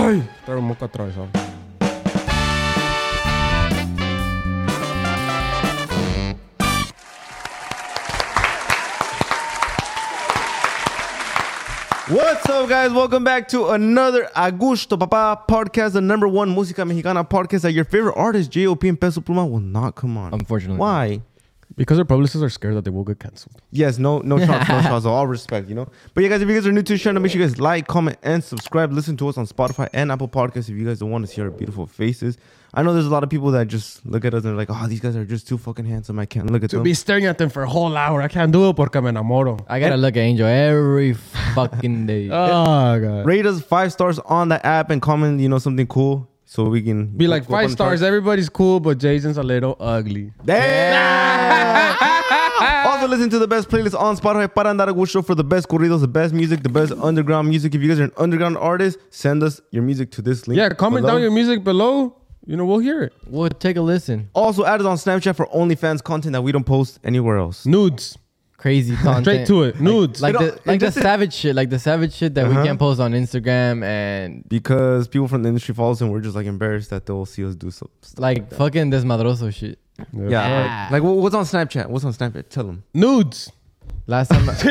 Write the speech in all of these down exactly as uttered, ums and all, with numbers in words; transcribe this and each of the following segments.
Ay, traigo moco atravesado. What's up, guys? Welcome back to another Agusto Papa podcast, the number one Música Mexicana podcast that your favorite artist, J O P and Peso Pluma, will not come on. Unfortunately. Why? Because our publicists are scared that they will get canceled. Yes, no, no shots, no shots. All respect, you know. But yeah, guys, if you guys are new to the channel, make sure you guys like, comment, and subscribe. Listen to us on Spotify and Apple Podcasts if you guys don't want to see our beautiful faces. I know there's a lot of people that just look at us and they're like, oh, these guys are just too fucking handsome. I can't look at To them. be staring at them for a whole hour, I can't do it porque me enamoro. I gotta look at Angel every fucking day. Oh, God. Rate us five stars on the app and comment, you know, something cool so we can Be like go up on five the stars. charts. Everybody's cool, but Jason's a little ugly. Damn! Also, listen to the best playlist on Spotify para andar a gusto for the best corridos, the best music, the best underground music. If you guys are an underground artist, send us your music to this link. Yeah, comment below. down your music below. You know, we'll hear it. We'll take a listen. Also, add us on Snapchat for OnlyFans content that we don't post anywhere else. Nudes. Crazy content. Straight to it. Nudes. Like You know, the like the this is- savage shit, like the savage shit that Uh-huh. we can't post on Instagram and Because people from the industry follow us and we're just like embarrassed that they'll see us do some stuff. like that. fucking desmadroso shit. Yeah. Yeah. Like, like, what- what's on Snapchat? What's on Snapchat? Tell them. Nudes. Last time, last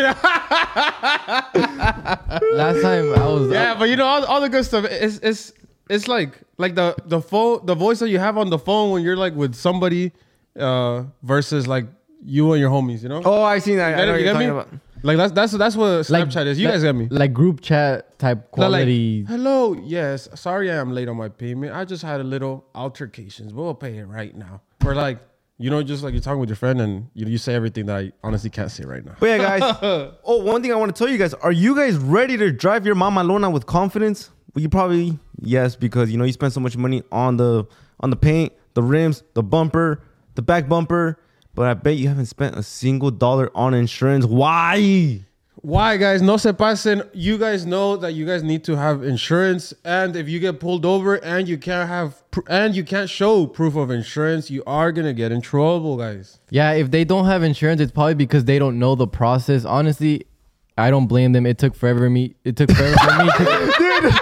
time I was Yeah, but you know, all, all the good stuff. It's it's it's like like the the phone, the voice that you have on the phone when you're like with somebody, uh, versus like you and your homies. You know. Oh, I seen that. I Get know it? what You you're get me? talking about. Like that's that's that's what like Snapchat is. You like- guys get me? like group chat type Not quality. Like, hello, yes, sorry I am late on my payment. I just had a little altercations, but we'll pay it right now. Or like, you know, just like you're talking with your friend and you, you say everything that I honestly can't say right now. But yeah, guys. Oh, one thing I want to tell you guys: are you guys ready to drive your mama Lona with confidence? Well, you probably yes, because you know you spend so much money on the on the paint, the rims, the bumper, the back bumper. But I bet you haven't spent a single dollar on insurance. Why? Why, guys? No se pasen. You guys know that you guys need to have insurance, and if you get pulled over and you can't have pr- and you can't show proof of insurance, you are gonna get in trouble, guys. Yeah, if they don't have insurance, it's probably because they don't know the process. Honestly, I don't blame them. It took forever me. It took forever for me to.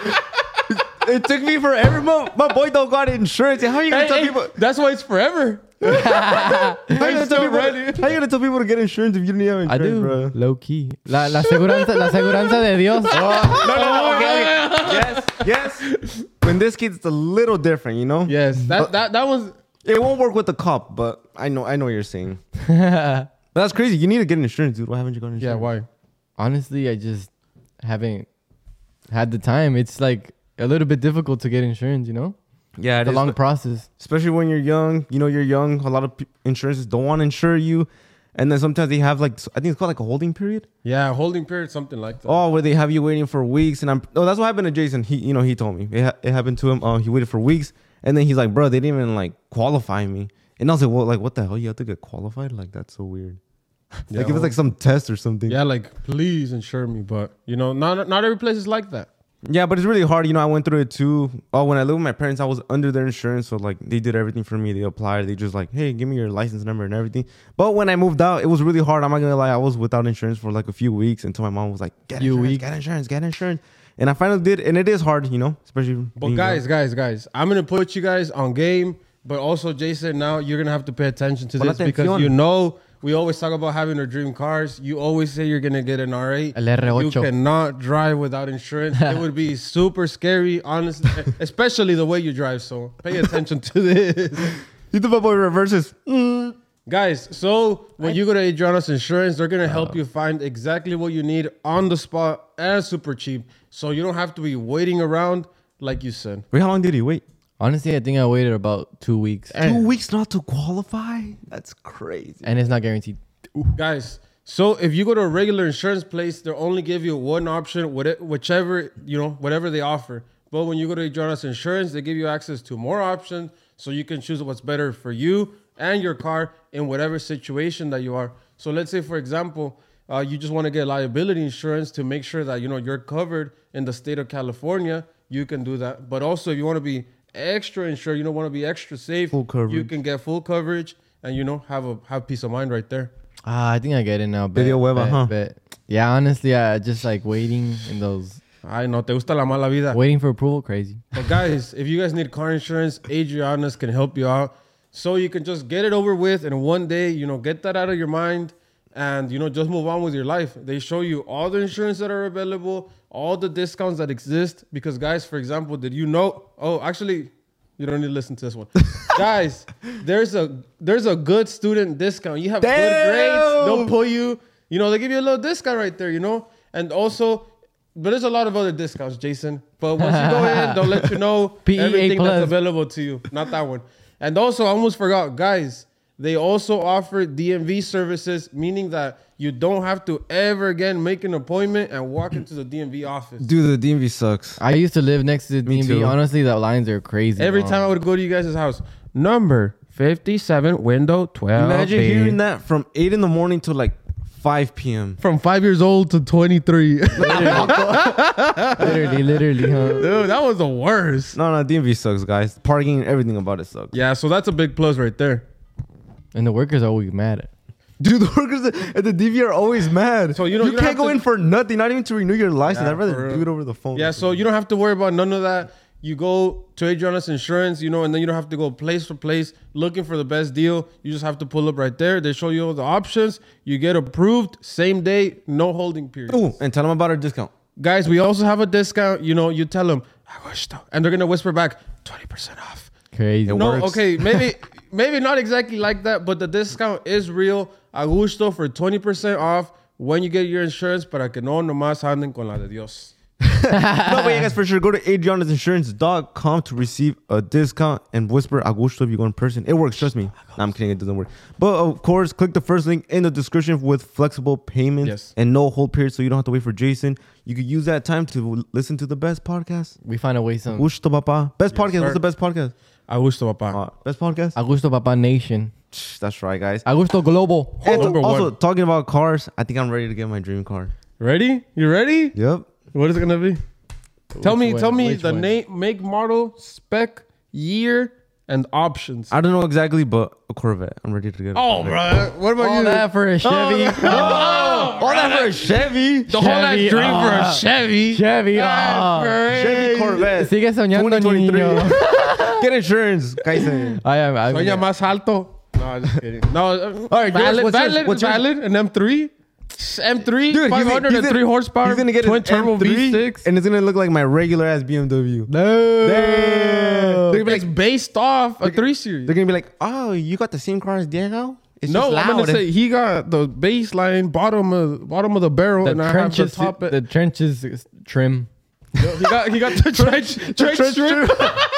Dude, it took me forever. My, my boy don't got insurance. How are you gonna Hey, tell hey, people? that's why it's forever. How are you gonna still tell people, ready. how you gonna tell people to get insurance if you don't have I insurance, do. bro? Low key. La, la seguranza, la seguranza de Dios. No, no, no. Okay, okay. Yes, yes. In this case, it's a little different, you know. Yes, that that that was. It won't work with the cop, but I know, I know what you're saying. But that's crazy. You need to get insurance, dude. Why haven't you got insurance? Yeah, why? Honestly, I just haven't had the time. It's like a little bit difficult to get insurance, you know? Yeah, it It's a is, long but- process. especially when you're young. You know, you're young. A lot of p- insurances don't want to insure you, and then sometimes they have like I think it's called like a holding period. Yeah, holding period, something like that. Oh, where they have you waiting for weeks, and I'm. Oh, that's what happened to Jason. He, you know, he told me it, ha- it happened to him. Uh, he waited for weeks, and then he's like, "Bro, they didn't even like qualify me." And I was like, "Well, like what the hell? You have to get qualified? Like that's so weird." Yeah, like if it's like some test or something. yeah, like please insure me, but you know, not not every place is like that. Yeah, but it's really hard. You know, I went through it too. Oh, when I lived with my parents, I was under their insurance. So, like, they did everything for me. They applied. They just like, hey, give me your license number and everything. But when I moved out, it was really hard. I'm not going to lie. I was without insurance for like a few weeks until my mom was like, get Few insurance, weeks. get insurance, get insurance. And I finally did. And it is hard, you know, especially. But being guys, young. guys, guys, I'm gonna put you guys on game. But also, Jason, now you're gonna have to pay attention to Pon this because atención. you know we always talk about having our dream cars. You always say you're gonna get an R eight. El R You eight. cannot drive without insurance. It would be super scary, honestly, especially the way you drive. So pay attention to this. You think about reverses. Mm. Guys, so when you go to Adriana's Insurance, they're going to help you find exactly what you need on the spot and super cheap. So you don't have to be waiting around like you said. Wait, how long did he wait? Honestly, I think I waited about two weeks. Two weeks not to qualify? That's crazy. And it's not guaranteed. Guys, so if you go to a regular insurance place, they'll only give you one option, what- whichever, you know, whatever they offer. But when you go to Adriana's Insurance, they give you access to more options so you can choose what's better for you and your car in whatever situation that you are. So let's say, for example, uh, you just want to get liability insurance to make sure that, you know, you're covered in the state of California, you can do that. But also, if you want to be extra insured, you don't want to be extra safe, Full coverage. you can get full coverage and, you know, have a have peace of mind right there. Ah, I think I get it now. Bet, Video hueva, bet, huh? bet. Yeah, honestly, I just like waiting in those Ay, no te gusta la mala vida. Waiting for approval, crazy. But guys, if you guys need car insurance, Adriana's can help you out. So you can just get it over with and one day, you know, get that out of your mind and, you know, just move on with your life. They show you all the insurance that are available, all the discounts that exist. Because guys, for example, did you know? Oh, actually, you don't need to listen to this one. Guys, there's a there's a good student discount. You have Damn. good grades, they'll pull you. You know, they give you a little discount right there, you know? And also, but there's a lot of other discounts, Jason. But once you go in, they'll let you know P E A everything plus. that's available to you. Not that one. And also, I almost forgot, guys, they also offer D M V services, meaning that you don't have to ever again make an appointment and walk into the D M V office. Dude, the D M V sucks. I used to live next to the Me D M V. too. Honestly, the lines are crazy. Every long. time I would go to you guys' house, number fifty-seven, window twelve. Imagine B. hearing that from eight in the morning to like five p.m. From five years old to twenty-three. literally, literally, huh? Dude, that was the worst. No, no, D M V sucks, guys. Parking, everything about it sucks. Yeah, so that's a big plus right there. And the workers are always mad at. Dude, the workers at the D V are always mad. So, you know, you, you don't can't have go to- in for nothing, not even to renew your license. Yeah, I'd rather for real. do it over the phone. Yeah, so you don't have to worry about none of that. You go to Adriana's Insurance, you know, and then you don't have to go place for place looking for the best deal. You just have to pull up right there. They show you all the options. You get approved same day, no holding period. Ooh, and tell them about our discount. Guys, we also have a discount. You know, you tell them, Agosto, and they're gonna whisper back, twenty percent off. Crazy. It No, works. okay, maybe maybe not exactly like that, but the discount is real. Agusto for twenty percent off when you get your insurance, para que no nomás anden con la de Dios. No, but yeah, guys, for sure, go to adrianas insurance dot com to receive a discount and whisper Augusto if you go in person. It works, trust me. No, I'm kidding, it doesn't work. But of course, click the first link in the description with flexible payments Yes. and no hold period, so you don't have to wait for Jason. You could use that time to listen to the best podcast. We find a way some. Augusto Papa. Best podcast. sir. What's the best podcast? Agusto, papá. Uh, best podcast? Augusto Papa Nation. That's right, guys. Augusto Global. And Number also, one. talking about cars, I think I'm ready to get my dream car. Ready? You ready? Yep. What is it gonna be? Tell Which me, one? tell me Which the one? name, make, model, spec, year, and options. I don't know exactly, but a Corvette. I'm ready to get it. Oh, bro. What about All you? that for a Chevy. All that for a Chevy. The whole ass Chevy, dream for a ah. Chevy. Chevy. That's ah. crazy. Chevy Corvette. Sigue soñando, twenty twenty-three. niño. Get insurance, guys. I am. I Sueña am. más alto. No, I'm just kidding. No, uh, All right, yours, valid, what's yours? valid, What's yours? valid. An M three, M three, Dude, he's five gonna- hundred he's three gonna- horsepower, He's gonna get twin an turbo M three, V six. and it's gonna look like my regular ass B M W. No. Damn. They're gonna be It's like, based off a three series. they're gonna be like, oh, you got the same car as Diego? It's No, just I'm gonna loud. say he got the baseline bottom of bottom of the barrel, The and I have trenches. the top. The trenches is trim. he got he got the trench trench trench strip.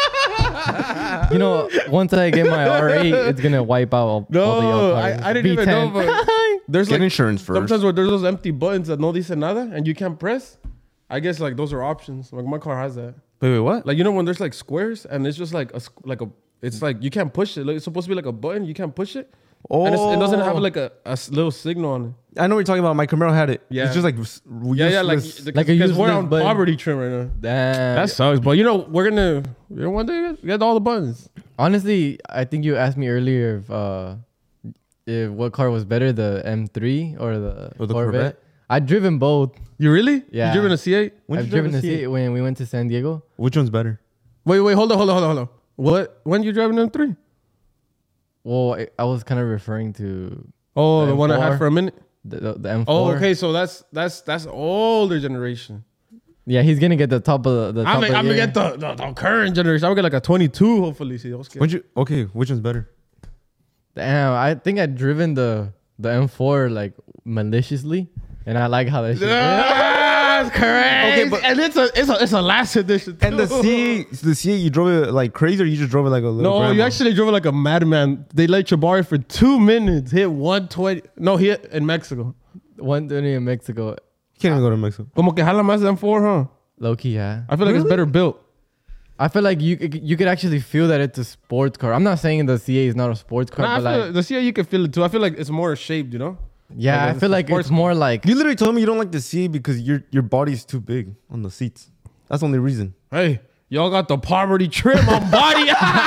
You know, once I get my R eight, it's gonna wipe out all, all the No, yellow I, cars. I didn't even know. V ten. But there's Get like insurance first. sometimes where there's those empty buttons that no dice nada, and you can't press. I guess like those are options. Like my car has that. Wait, wait, what? Like you know when there's like squares and it's just like a squ- like a it's like you can't push it. Like, it's supposed to be like a button. You can't push it. Oh, And it's, it doesn't have like a, a s- little signal on it. I know what you're talking about. My Camaro had it. Yeah. it's just like s- Yeah, yeah, like useless. because Like a we're useless on button. poverty trim right now. Damn. That sucks. But you know we're gonna you know one day get all the buttons. Honestly, I think you asked me earlier if uh if what car was better, the M three or the, Or the Corvette. Corvette? I've driven both. You really? Yeah. You driven a C eight? When I've did you drive driven a the C eight? C when we went to San Diego. Which one's better? Wait, wait, hold on, hold on, hold on, hold on. What? When you driving an M three? Well, I, I was kind of referring to Oh, the M one I had four. for a minute. the, the, the M four. Oh, okay. So that's that's that's older generation. Yeah, he's gonna get the top of the, the top I'm, of the I'm gonna year. get the, the, the current generation. I'm gonna get like a twenty-two, hopefully. See, I was When you okay? Which one's better? Damn, I think I driven the the M four like maliciously, and I like how that shit. That's correct. Okay, but- and it's a it's a it's a last edition. And the too. C, the C, you drove it like crazy, or you just drove it like a little. No, grandma? you actually drove it like a madman. They let you borrow it for two minutes. Hit one twenty. No, he hit in Mexico. One twenty in Mexico, can't even go to Mexico. Como que jala más than four, huh? low key, yeah. I feel like it's better built. I feel like you you could actually feel that it's a sports car. I'm not saying the C A is not a sports car, Nah, I but feel like the C A you can feel it too. I feel like it's more shaped, you know. yeah, like I it's feel a like sports it's more like You literally told me you don't like the C because your your body's too big on the seats. That's the only reason. Hey, y'all got the poverty trim on body.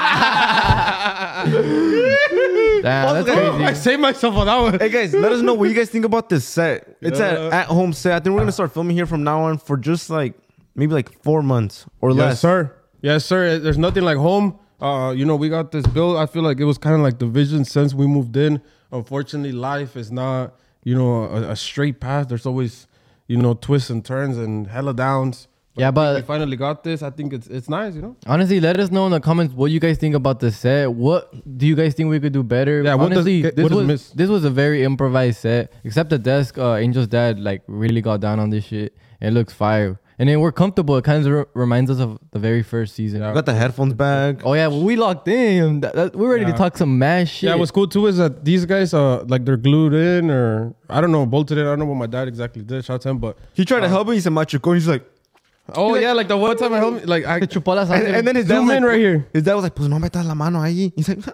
damn, that's I crazy. saved myself on that one. Hey guys, let us know what you guys think about this set. It's Yeah. at at home set. I think we're gonna start filming here from now on for just like maybe like four months or Yes, less. sir. Yes, sir. There's nothing like home. Uh, you know, we got this bill. I feel like it was kind of like the vision since we moved in. Unfortunately, life is not, you know, a, a straight path. There's always, you know, twists and turns and hella downs. Yeah, I think but- we finally got this. I think it's it's nice, you know. Honestly, let us know in the comments what you guys think about the set. What do you guys think we could do better? Yeah, what does- honestly, what this does was miss? this was a very improvised set. Except the desk, uh, Angel's dad like really got down on this shit. It looks fire, and then we're comfortable. It kind of re- reminds us of the very first season. Yeah. Got the headphones back. Oh yeah, well, we locked in. That, that, we're ready Yeah. to talk some mad shit. Yeah, what's cool too is that these guys, uh, like they're glued in or I don't know, bolted in. I don't know what my dad exactly did. Shout out to him, but He tried to help me. He said, "Machuco." He's like, oh yeah, like the one time I helped me, like I Te chupó la and, sangre. and then his dad zoom was in like, right here. His dad was like, "Pues no metas la mano ahí." He's like,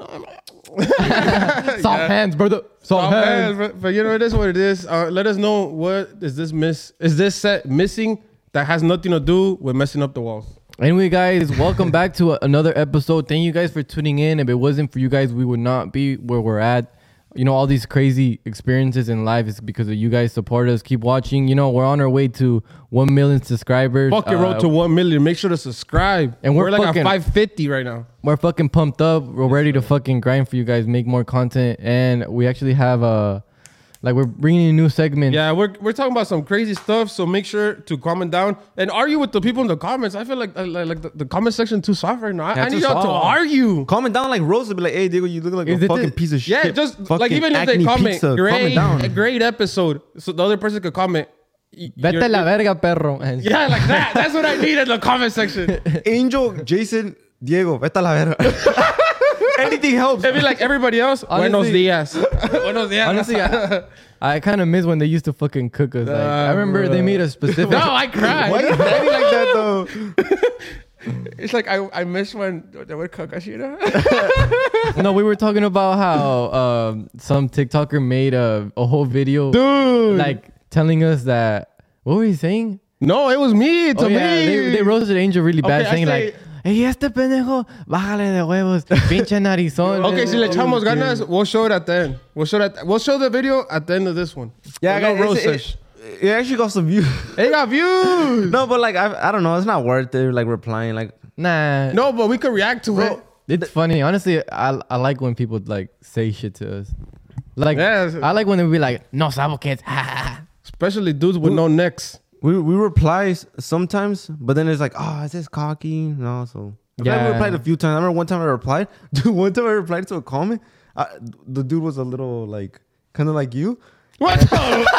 soft hands, brother. Soft Oh, hands. man, but, but you know, it is what it is. Uh, let us know what is this miss? Is this set missing that has nothing to do with messing up the walls? Anyway, guys, welcome back to a- another episode. Thank you guys for tuning in. If it wasn't for you guys, we would not be where we're at. You know, all these crazy experiences in life is because of you guys support us. Keep watching. You know, we're on our way to one million subscribers. Fucking Uh, road to one million. Make sure to subscribe. And we're like fucking- at five fifty right now. We're fucking pumped up. We're ready to fucking grind for you guys, make more content. And we actually have a, like, we're bringing a new segment. Yeah, we're we're talking about some crazy stuff. So make sure to comment down and argue with the people in the comments. I feel like uh, like, like the, the comment section too soft right now. I, Yeah, I too need y'all to soft. argue. comment down like Rose would be like, "Hey, Diego, you look like Is a it fucking the- piece of shit." Yeah, just like Fucking even if they acne comment, pizza. great, Comment down. a great episode. So the other person could comment. y- Vete you're- la verga, perro. Yeah, like that. That's what I need in the comment section. Angel, Jason, Diego, vete a la verga. Anything helps. It'd be like everybody else. Buenos Honestly- dias. Buenos dias. Honestly, I, I kind of miss when they used to fucking cook us. Like, I Nah, remember they bro. made a specific. no, I cried. Why you standing like that though? It's like I, I miss when they would cook us, you know? No, we were talking about how um, some TikToker made a, a whole video, Dude. like telling us that. What were you saying? No, it was me. It's Oh, me. yeah, they, they roasted Angel really bad, Okay, I saying say- like, "Hey, este pendejo, bájale de huevos, pinche narizón." Okay, si le echamos ganas, we'll show it at the end. We'll show that. We'll show the video at the end of this one. Yeah, no guys, roast it's- sesh. it, it actually got some views. It got views. No, but like I, I don't know. It's not worth it. Like replying, like Nah, No, but we could react to it. it's funny. Honestly, I I like when people like say shit to us. Like, Yes. I like when they be like, "No sabo kids." Especially dudes with no necks. we we reply s- sometimes, but then it's like, oh, is this cocky? No, so I yeah. Yeah. we replied a few times. I remember one time I replied. Dude, one time I replied to a comment. Uh, the dude was a little like, kind of like you. What? the-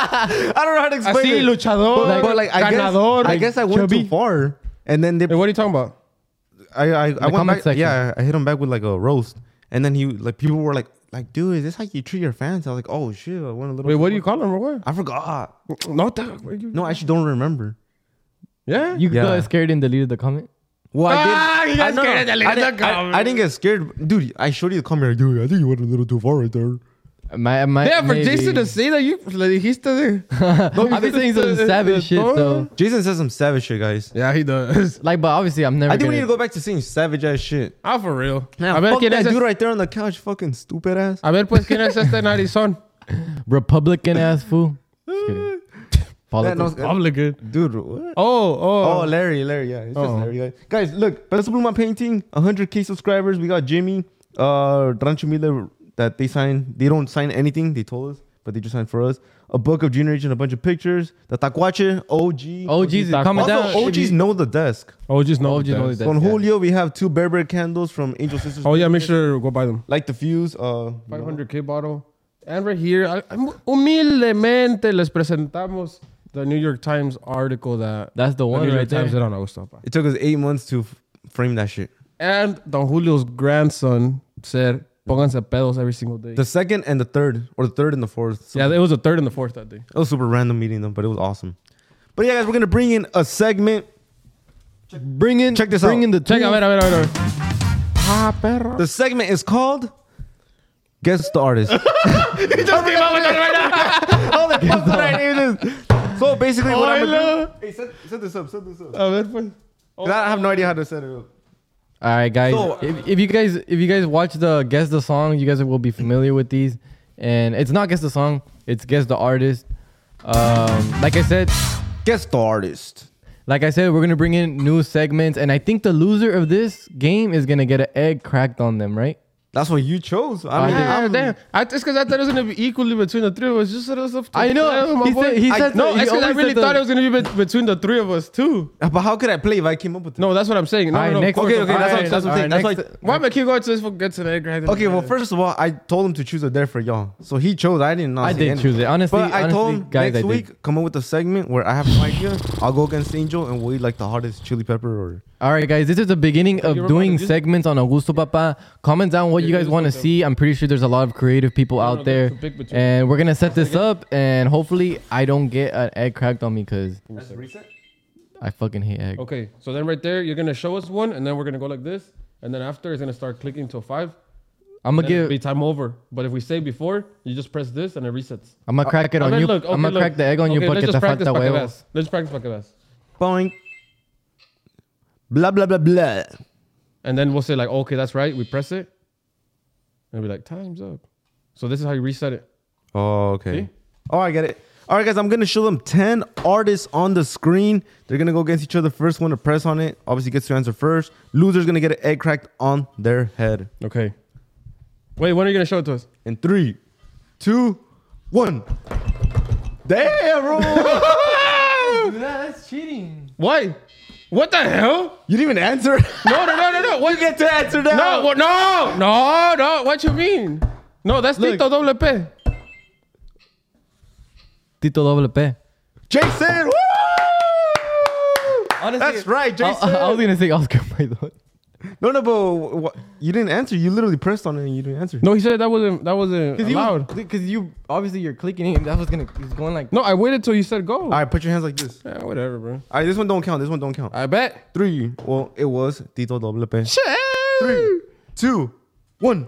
I don't know how to explain Así, it. luchador, But, but, like, I guess, ganador, I guess I went chubby. too far. And then they, Hey, what are you talking about? I I, I went comment back. section. Yeah, I hit him back with like a roast. And then he like people were like like, dude, is this how you treat your fans? I was like, oh shit, I went a little. Wait, too what do you far. call him or what? I forgot. No, that, what you, No, I actually don't remember. yeah. You Yeah. got scared and deleted the comment. Well, Ah, I you did. got I, no, scared no, and deleted I, didn't, the I, comment. I didn't get scared, dude. I showed you the comment. Like, dude, I think you went a little too far right there. My, my, Yeah, for maybe. Jason to say that you le dijiste de. I've been saying some savage shit though. Jason says some savage shit, guys. Yeah, he does. Like, but obviously, I'm never. I think we gonna, need to go back to saying savage ass shit. Ah, for real. Yeah, a ver, fuck ¿quién that es dude este? right there on the couch, fucking stupid ass. A ver, pues, ¿quién es este narizón? Republican ass fool. Just kidding. That Politics. knows- Publican. Dude, what? Oh, oh. Oh, Larry, Larry, yeah, it's just Oh. Larry. Guys. guys, look, Peso Pluma Painting, one hundred K subscribers. We got Jimmy, uh, Rancho Miller, that they signed. They don't sign anything, they told us, but they just signed for us. A book of Generation, a bunch of pictures. The Tacuache, O G. O Gs, comment Also, down. O Gs know the desk. Oh, just know. Oh, just know that. that. So on yeah. Julio, we have two Bear candles from Angel Sisters. Oh, yeah, make sure to go buy them. Like the fuse. Uh, five hundred K bottle. And right here, I- I'm- humildemente les presentamos the New York Times article that That's the the one New York right there. Times did on Augusto. It took us eight months to f- frame that shit. And Don Julio's grandson said, pónganse pedos every single day. The second and the third, or the third and the fourth. So yeah, it was the third and the fourth that day. It was super random meeting them, but it was awesome. But yeah, guys, we're gonna bring in a segment. Bring in, Check this bring out. in the Check, two. a ver, a ver, a ver. a ver. Ah, perro. The segment is called Guess the Artist. He just came out with that right now. Oh, the fuck did I name this? So basically, what I'm gonna Oilo. do. Hey, set, set this up. Set this up. A ver, pues. 'Cause I have no idea how to set it up. All right, guys. So- if, if you guys if you guys watch the guess the song, you guys will be familiar with these. And it's not guess the song; it's guess the artist. Um, like I said, Guess the Artist. Like I said, we're gonna bring in new segments, and I think the loser of this game is gonna get an egg cracked on them, right? That's what you chose. I mean, Ah, I'm- damn. I, it's because I thought it was going to be equally between the three of us. Just so it was up to I know. play with my He boy. said- he I- said no, the- he it's because I always really said the- thought it was going to be be- between the three of us, too. But how could I play if I came up with it? No, that's what I'm saying. No, All right, no, no. next Okay, one. okay. All That's right, what, that's all what right, That's next- why- Why am I keep going to this for gets an egg right Okay, well, first of all, I told him to choose a dare for y'all. So he chose. I didn't know. I did choose it. Honestly, But I told honestly, him guys, next I week, did. come up with a segment where I have no idea. I'll go against Angel and we'll eat like the hottest chili pepper or. All right, guys, this is the beginning of you doing remember this? segments on Augusto Papa. Comment down what Yeah, you guys this want to was the- see. I'm pretty sure there's a lot of creative people no, out no, there, that's a big between- and we're gonna set this up, and hopefully, I don't get an egg cracked on me because I fucking hate egg. Okay, so then right there, you're going to show us one, and then we're going to go like this. And then after, it's going to start clicking till five. I'm gonna Then it'll give. be time over. But if we say before, you just press this and it resets. I'm gonna crack it I on mean, you. look, I'm okay, gonna look. crack the egg on you Okay, porque let's te just practice falta pa' que huevos. veas. Let's practice para que veas. Boing. Blah, blah, blah, blah. And then we'll say like, okay, that's right. We press it. And be like, time's up. So this is how you reset it. Oh, okay. See? Oh, I get it. All right, guys, I'm going to show them ten artists on the screen. They're going to go against each other. First one to press on it obviously gets to answer first. Loser's going to get an egg cracked on their head. Okay. Wait, when are you going to show it to us? In three, two, one. Damn, bro. That's cheating. Why? What the hell? You didn't even answer. No, no, no, no, no. What? You get to answer now. No, what, no, no, no. What you mean? No, that's Look. Tito Doble P. Tito Doble P. Jason. Woo! Honestly, That's right, I, Jason. I, I was gonna say Oscar Maidon. No, no, but what, you didn't answer. You literally pressed on it and you didn't answer. No, he said that wasn't that wasn't allowed. Because you obviously you're clicking it. That was gonna. He's going like. No, I waited till you said go. All right, put your hands like this. Yeah, whatever, bro. All right, this one don't count. This one don't count. I bet. Three. Well, it was Tito Doble P. Shit. Three, two, one.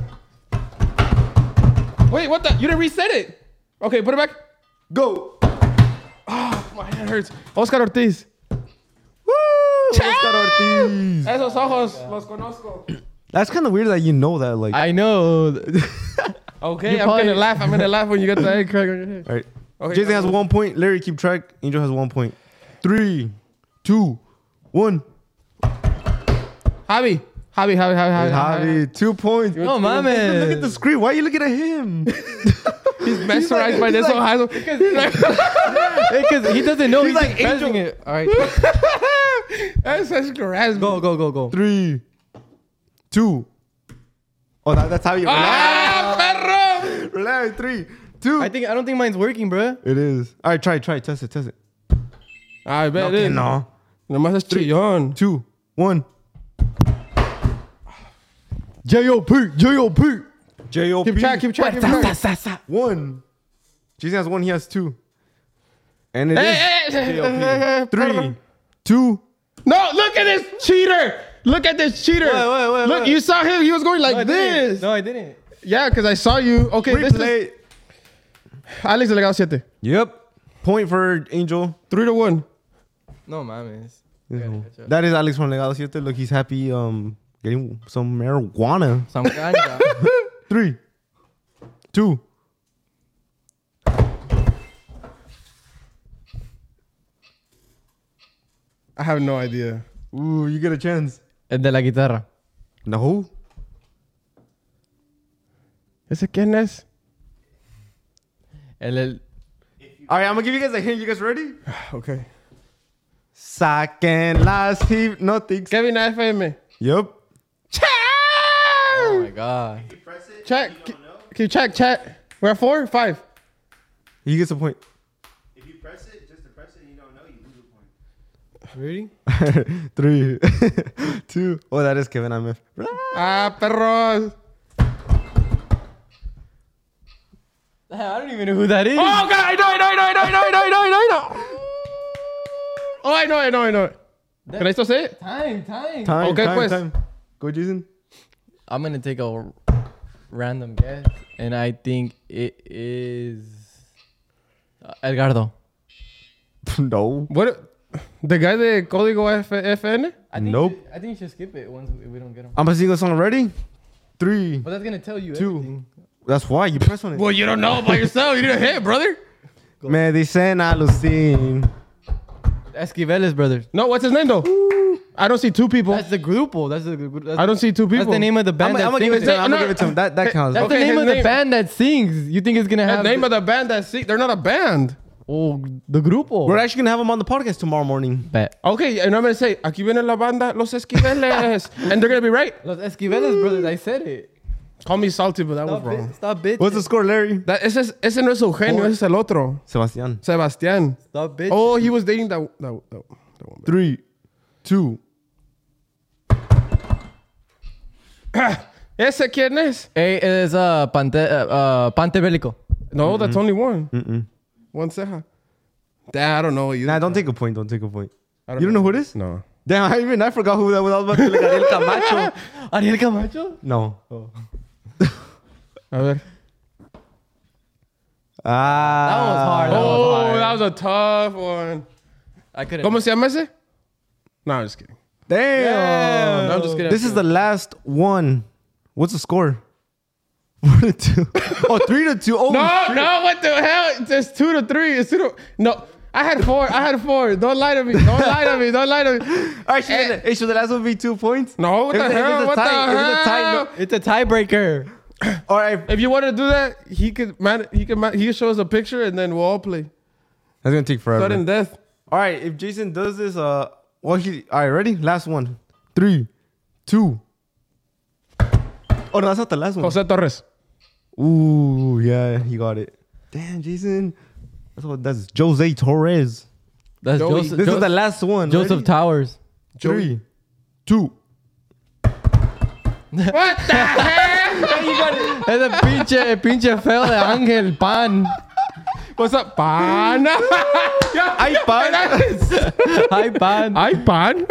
Wait, what the? You didn't reset it. Okay, put it back. Go. My hand hurts. Oscar Ortiz. Woo! Oscar Ortiz. Esos ojos los conozco. That's kind of weird that you know that. Like, I know. Okay, You I'm probably- gonna laugh. I'm gonna laugh when you get the egg crack on your head. all right. Okay, Jason has one point. Larry, keep track. Angel has one point. Three, two, one. Javi. Javi, Javi, Javi, Javi. Javi, two points. No, Look at mames. the screen. Why are you looking at him? He's mesmerized by this. like- Because he doesn't know. He's, He's like like pressing Angel. it. All right. That's such charisma. Go, go, go, go. Three, two. Oh, that, that's how you. Ah, perro. Relax. Three, two. I think I don't think mine's working, bro. it is. All right, try, try, test it, test it. I bet it Okay, is. no. Nomás es chillón. Two, one. J O P, J O P. J O P. Keep track, keep track, keep track. One. Jason has one. He has two. And it is Hey, hey, hey, J O P. hey, hey, Three, perro. two. No, look at this cheater. Look at this cheater. Wait, wait, wait, Look, wait. you saw him. He was going like No, I didn't. this. No, I didn't. Yeah, because I saw you. Okay, this is Replay. Alex Delegado siete. Yep. Point for Angel. Three to one. No, mames. That is Alex from Legado Siete. Look, he's happy um getting some marijuana. Some ganja. Three, two. I have no idea. Ooh, you get a chance. El de la guitarra. No. ¿Ese quién es? El, el, All right, I'm gonna give you guys a hint. You guys ready? Okay. Saquen las hypnotics. Kevin F M. Yep. oh my god. Check. Can you check, chat? We're at four? Five. He gets a point. If you press it, just to press it and you don't know, you lose a point. Ready? Three, two. Oh, that is Kevin M F. Ah, perros. I don't even know who that is. Oh, God. I know, I know, I know, I know, I know, I know, I know, I know. Oh, I know, I know, I know. Can I still say it? Time, time. Time, Okay, time, pues. time. Go, Jason. I'm gonna take a random guess, and I think it is uh, Edgardo. No. What? The guy de Código F FN? I think Nope. you should- I think you should skip it once we, we don't get him. I'm gonna sing a song. Ready? Three. But that's gonna tell you Two. everything. That's why you press on it. Well, you don't know by yourself. You need a hit, brother. Me dicen alucin. Esquiveles brothers. No, what's his name though? I don't see two people. That's the grupo. That's the. That's, I don't see two people. That's the name of the I'm, band. I'm that gonna give it sings to him. I'm No, gonna give it to him. That that counts. That's Okay, the name his of the name- band that sings. You think it's gonna The have name of the band that sing. They're not a band. Oh, the grupo. We're actually gonna have him on the podcast tomorrow morning. Bet. Okay, and I'm gonna say, aquí viene la banda Los Esquiveles, and they're gonna be right. Los Esquiveles brothers. I said it. Call me salty, but that was Stop wrong. it. Stop bitch. What's the score, Larry? That, ese, es- ese no es Eugenio, ese es el otro. Sebastian. Sebastián. Stop bitch. Oh, he was dating that that, that, that one. Three, two. ¿Ese quién es? Hey, it's uh, Pante, uh, uh, Pante Bélico. No, that's only one. Mm-mm. One ceja. Damn, I don't know you. Nah, don't take a point. Don't take a point. I You don't know who it is? No. Damn, I even I forgot who that was. I was about to be like Ariel Camacho. Ariel Camacho. No. A ver. Ah. That was hard. That was Oh, hard. that was a tough one. I couldn't. ¿Cómo se llama ese? No, I'm just kidding. Damn. No, I'm just kidding. This is the last one. What's the score? Four to two. Oh, three to two. Oh, No, shit. no, what the hell? It's two to three. It's two to... No, I had four. I had four. Don't lie to me. Don't lie to me. Don't lie to me. All right, should, Eh. the, hey, should the last one be two points? No, what If the it's a- if hell? it's a What the tie- if it's a tie, hell? no- It's a tiebreaker. All right. If you want to do that, he could man. He can. Man, he can show us a picture, and then we'll all play. That's gonna take forever. Sudden death. All right, if Jason does this, uh, well, he. All right, ready? Last one. Three, two. Oh no, that's not the last one. Jose Torres. Ooh, yeah, he got it. Damn, Jason. That's what. That's Jose Torres. That's Joey. Joseph. This Jo- is the last one. Joseph Ready? Towers. Three, two. What the hell? Es el pinche, pinche feo de Ángel Pan. What's up, pan? Ay, pan. Hi, Pan. Ay, pan.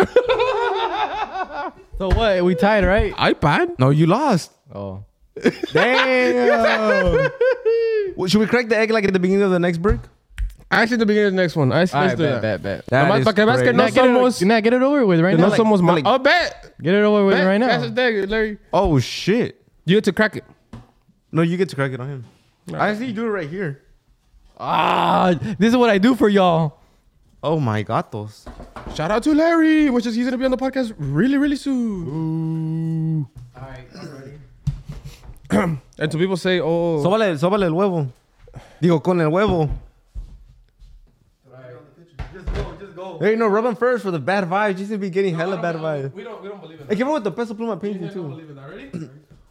So what? We tied, right? Ay, pan. No, you lost. Oh. Damn. Well, should we crack the egg like at the beginning of the next break? Actually, the beginning of the next one. Let's, All let's right, do bet, that. bet, bet. That Nomás is para que veas que great. no Nah, get, somos... it, nah, get it over with right que now. no somos ma- like- Oh, bet. Get it over with Bet. right That's now. the thing, Larry. Oh shit. You get to crack it. No, you get to crack it on him. I see you do it right here. Ah, this is what I do for y'all. Oh my gatos. Shout out to Larry, which is he's gonna be on the podcast really, really soon. All right, I'm ready. And so people say, oh, Sóbale, sóbale el huevo. Digo, con el huevo. Just go, just go. Hey, no, rub him first for the bad vibes. You should be getting hella bad vibes. we don't, we don't believe in Hey, give him with the peso pluma painting We don't too. believe in that. Ready? Dude!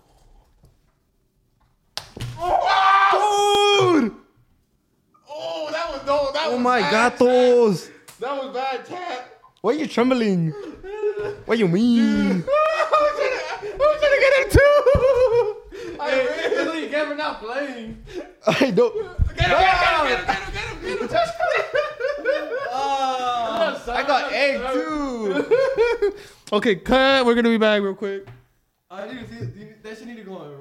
Oh, that was no, that Oh was my bad, gatos. chat. That was bad, chat. Why are you trembling? What you mean? I was trying to, I was trying to get it too. I really, you get for not playing. I don't. get him, get him, get him, get him, get him, get him. I got egg too. Okay, cut. We're gonna be back real quick. I need to see, that should need to go on.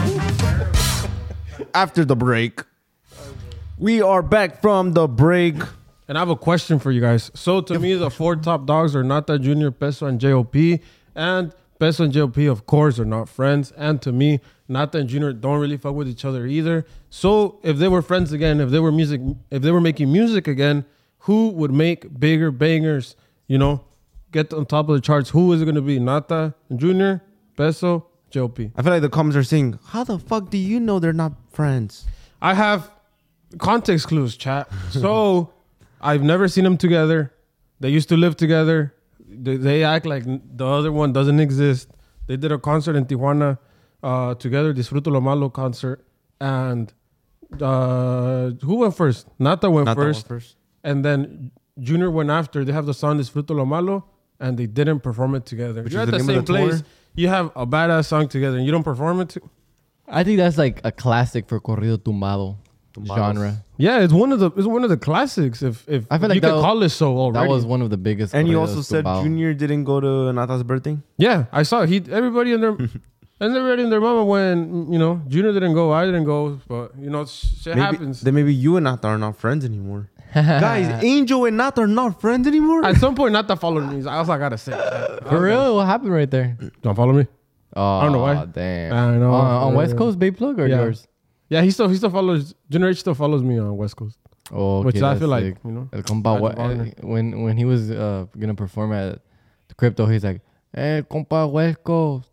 After the break, we are back from the break. And I have a question for you guys. So to me, the four top dogs are Nata Junior, Peso, and J O P. And Peso and J O P, of course, are not friends. And to me, Nata and Junior don't really fuck with each other either. So if they were friends again, if they were music, if they were making music again, who would make bigger bangers? You know, get on top of the charts. Who is it going to be? Nata and Junior, Peso, J O P. I feel like the comments are saying, "How the fuck do you know they're not friends?" I have context clues, chat. So I've never seen them together. They used to live together. They, they act like the other one doesn't exist. They did a concert in Tijuana uh, together, Disfruto Lo Malo concert. And uh, who went first? Nata went Not the first. one first. And then Junior went after. They have the song Disfruto Lo Malo, and they didn't perform it together. Which You're is at the the name same of the place. tour? You have a badass song together, and you don't perform it. To- I think that's like a classic for corrido tumbado genre. yeah, it's one of the it's one of the classics. If if I feel you like can that- call it so already. That was one of the biggest. And you corridos also said tumbado. Junior didn't go to Nata's birthday. Yeah, I saw he everybody in their and everybody in their mama when you know Junior didn't go, I didn't go, but you know shit Maybe, happens. Then maybe you and Nata are not friends anymore. Guys, Angel and Nata are not friends anymore. At some point, not to follow me. I also gotta say, that. For real, what happened right there? Don't follow me. Oh, don't know why. Damn. I know, On, on for West real. Coast, Bay Plug or Yeah. yours? Yeah, he still he still follows Junior H still follows me on West Coast. Oh, which okay, I that's feel like, sick. you know. El compa, Right, what, Wagner. when when he was uh, gonna perform at the crypto, he's like, "Hey, compa, West Coast."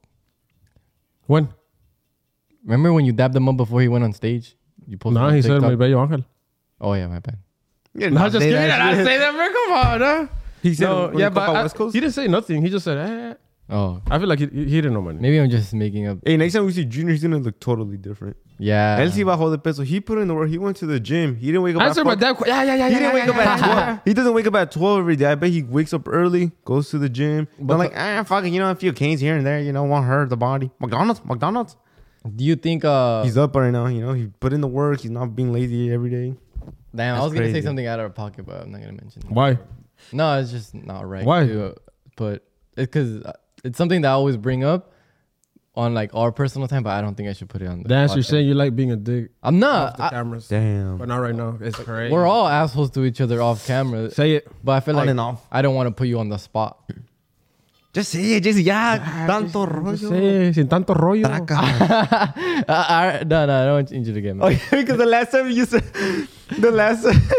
When? Remember when you dabbed him up before he went on stage? You posted Nah, on he said, TikTok? "My bello ángel." Oh yeah, my bad. Yeah, No, just say kidding. that I shit. say that, bro. Come on, huh? He said, No, when yeah, he but come out I- West Coast? he didn't say nothing. He just said, eh. Oh, I feel like he, he didn't know money. maybe I'm just making up. Hey, next time we see Junior, he's gonna look totally different. Yeah. Él sí bajó de peso. He put in the work. He went to the gym. He didn't wake up. Answer at my fuck- dad. Yeah, yeah, yeah. He yeah, didn't yeah, wake up yeah, at yeah, twelve. He doesn't wake up at twelve every day. I bet he wakes up early, goes to the gym. But But like, ah, fucking, you know, a few canes here and there, you know, won't hurt the body. McDonald's, McDonald's. Do you think? Uh, He's up right now. You know, he put in the work. He's not being lazy every day. damn, I That's was gonna say crazy. something out of pocket, but I'm not gonna mention it. Why? No, it's just not right. Why? To, uh, put it's because it's something that I always bring up on like our personal time, but I don't think I should put it on the. Dance, you're podcast. saying you like being a dick I'm off not. the I- cameras. Damn. But not right now. It's crazy. we're all assholes to each other off camera, Say it. but I feel On like and off. I don't want to put you on the spot. Just say it, Jesse. Yeah, tanto Just rollo. say, sin tanto rollo. Traca. I, I, no, no, I don't want you to get Oh, mad. yeah, because the last time you said, the last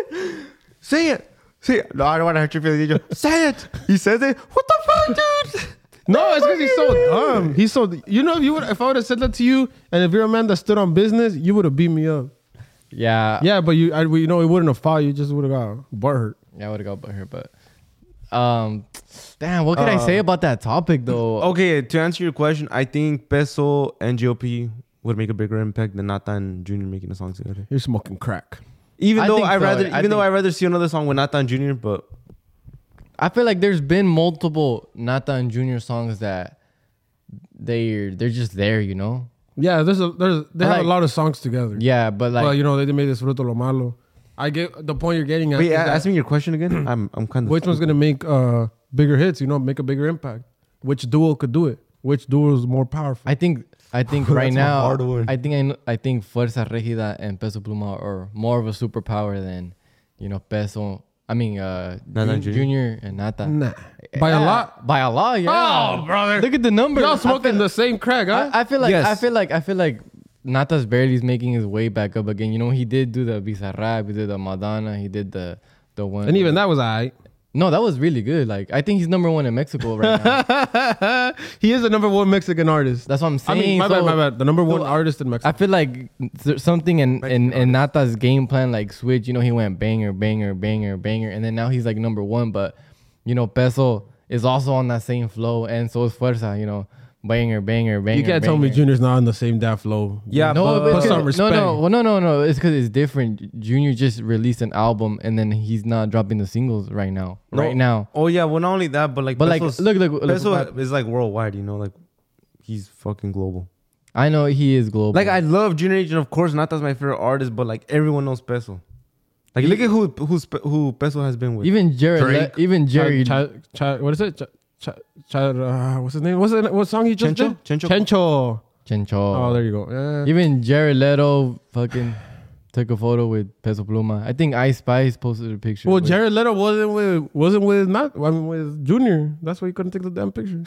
say it. Say it. No, I don't want to hurt your feelings. You just, say it. He says it. What the fuck, dude? No, it's because he's so dumb. He's so. You know, if you would, if I would have said that to you, and if you're a man that stood on business, you would have beat me up. Yeah, Yeah, but you, I, you know, it wouldn't have fought. You just would have got butt hurt. yeah, I would have got by her, but um, damn, what could I Uh, say about that topic though? Okay, to answer your question, I think Peso and G O P would make a bigger impact than Nata and Junior making a song together. You're smoking crack. Even I though think I so. rather, I even though think- I rather see another song with Nata and Junior, but I feel like there's been multiple Nata and Junior songs that they they're just there, you know. Yeah, there's a there's they I have like- a lot of songs together. Yeah, but like well, you know, they made this Fruto Lo Malo. I get the point you're getting at. wait, is a- that ask me your question again. I'm, I'm kind of. which one's gonna make uh bigger hits? You know, make a bigger impact. Which duo could do it? Which duo is more powerful? I think I think right That's a now hard one. I think I, kn- I think Fuerza Regida and Peso Pluma are more of a superpower than you know Peso. I mean uh Nata and Jun- Junior? Junior and Nata. Nah, by a Yeah, lot. By a lot, yeah. Oh, brother. Look at the numbers. Y'all I smoking feel- the same crack, huh? I, I feel like I Yes. feel like I feel like Nata's barely making his way back up again. You know, he did do the Bizarrap, he did the Madonna, he did the the one. and even that was alright. No, that was really good. Like I think he's number one in Mexico right now. He is the number one Mexican artist. That's what I'm I saying. mean, my So, bad, my bad. The number one so, artist in I Mexico. feel like there's something in, in, Mexican in Nata's game plan like switch. You know, he went banger, banger, banger, banger, and then now he's like number one. But you know, Peso is also on that same flow, and so is Fuerza. You know, banger, banger, banger. You can't tell me banger. Junior's not on the same damn flow. Yeah, No, but- but Put it's some 'cause- no, respect. no, well, no, no, no. It's because it's different. Junior just released an album, and then he's not dropping the singles right now. No. Right now, Oh yeah, well not only that, but like, but like, Peso's- look, look, look. Peso look, is like worldwide. You know, like he's fucking global. I know he is global. Like I love Junior H, and of course Nata's my favorite artist, but like everyone knows Peso. Like look at who who's who Peso has been with. even Jerry, Drake. even Jerry. Ch- Ch- Ch- what is it? Ch- Ch- Ch- uh, what's his name? What's it? What song he just Chencho? did? Chencho? Chencho. Chencho. Oh, there you go. Yeah. Even Jared Leto fucking took a photo with Peso Pluma. I think Ice Spice posted a picture. Well, with- Jared Leto wasn't with wasn't with not I mean with Junior. That's why he couldn't take the damn picture.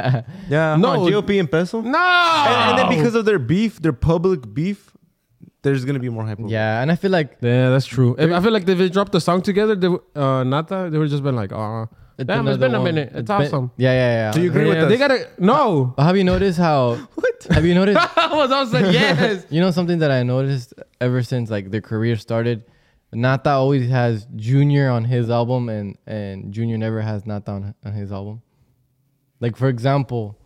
Yeah, No. no G O P and Peso. No. And, and then because of their beef, their public beef, there's gonna be more hype. over it. Yeah, and I feel like Yeah, that's true. If, I feel like if they dropped the song together, they, w- uh, Nata, they would just been like, oh, it's damn, it's another been a one. minute. It's, been- awesome. Yeah, yeah, yeah. Do you agree with Yeah, us? they gotta no. Have you noticed how? What? Have you noticed? I was all said yes. You know something that I noticed ever since like their career started. Nata always has Junior on his album, and and Junior never has Nata on, on his album. Like for example,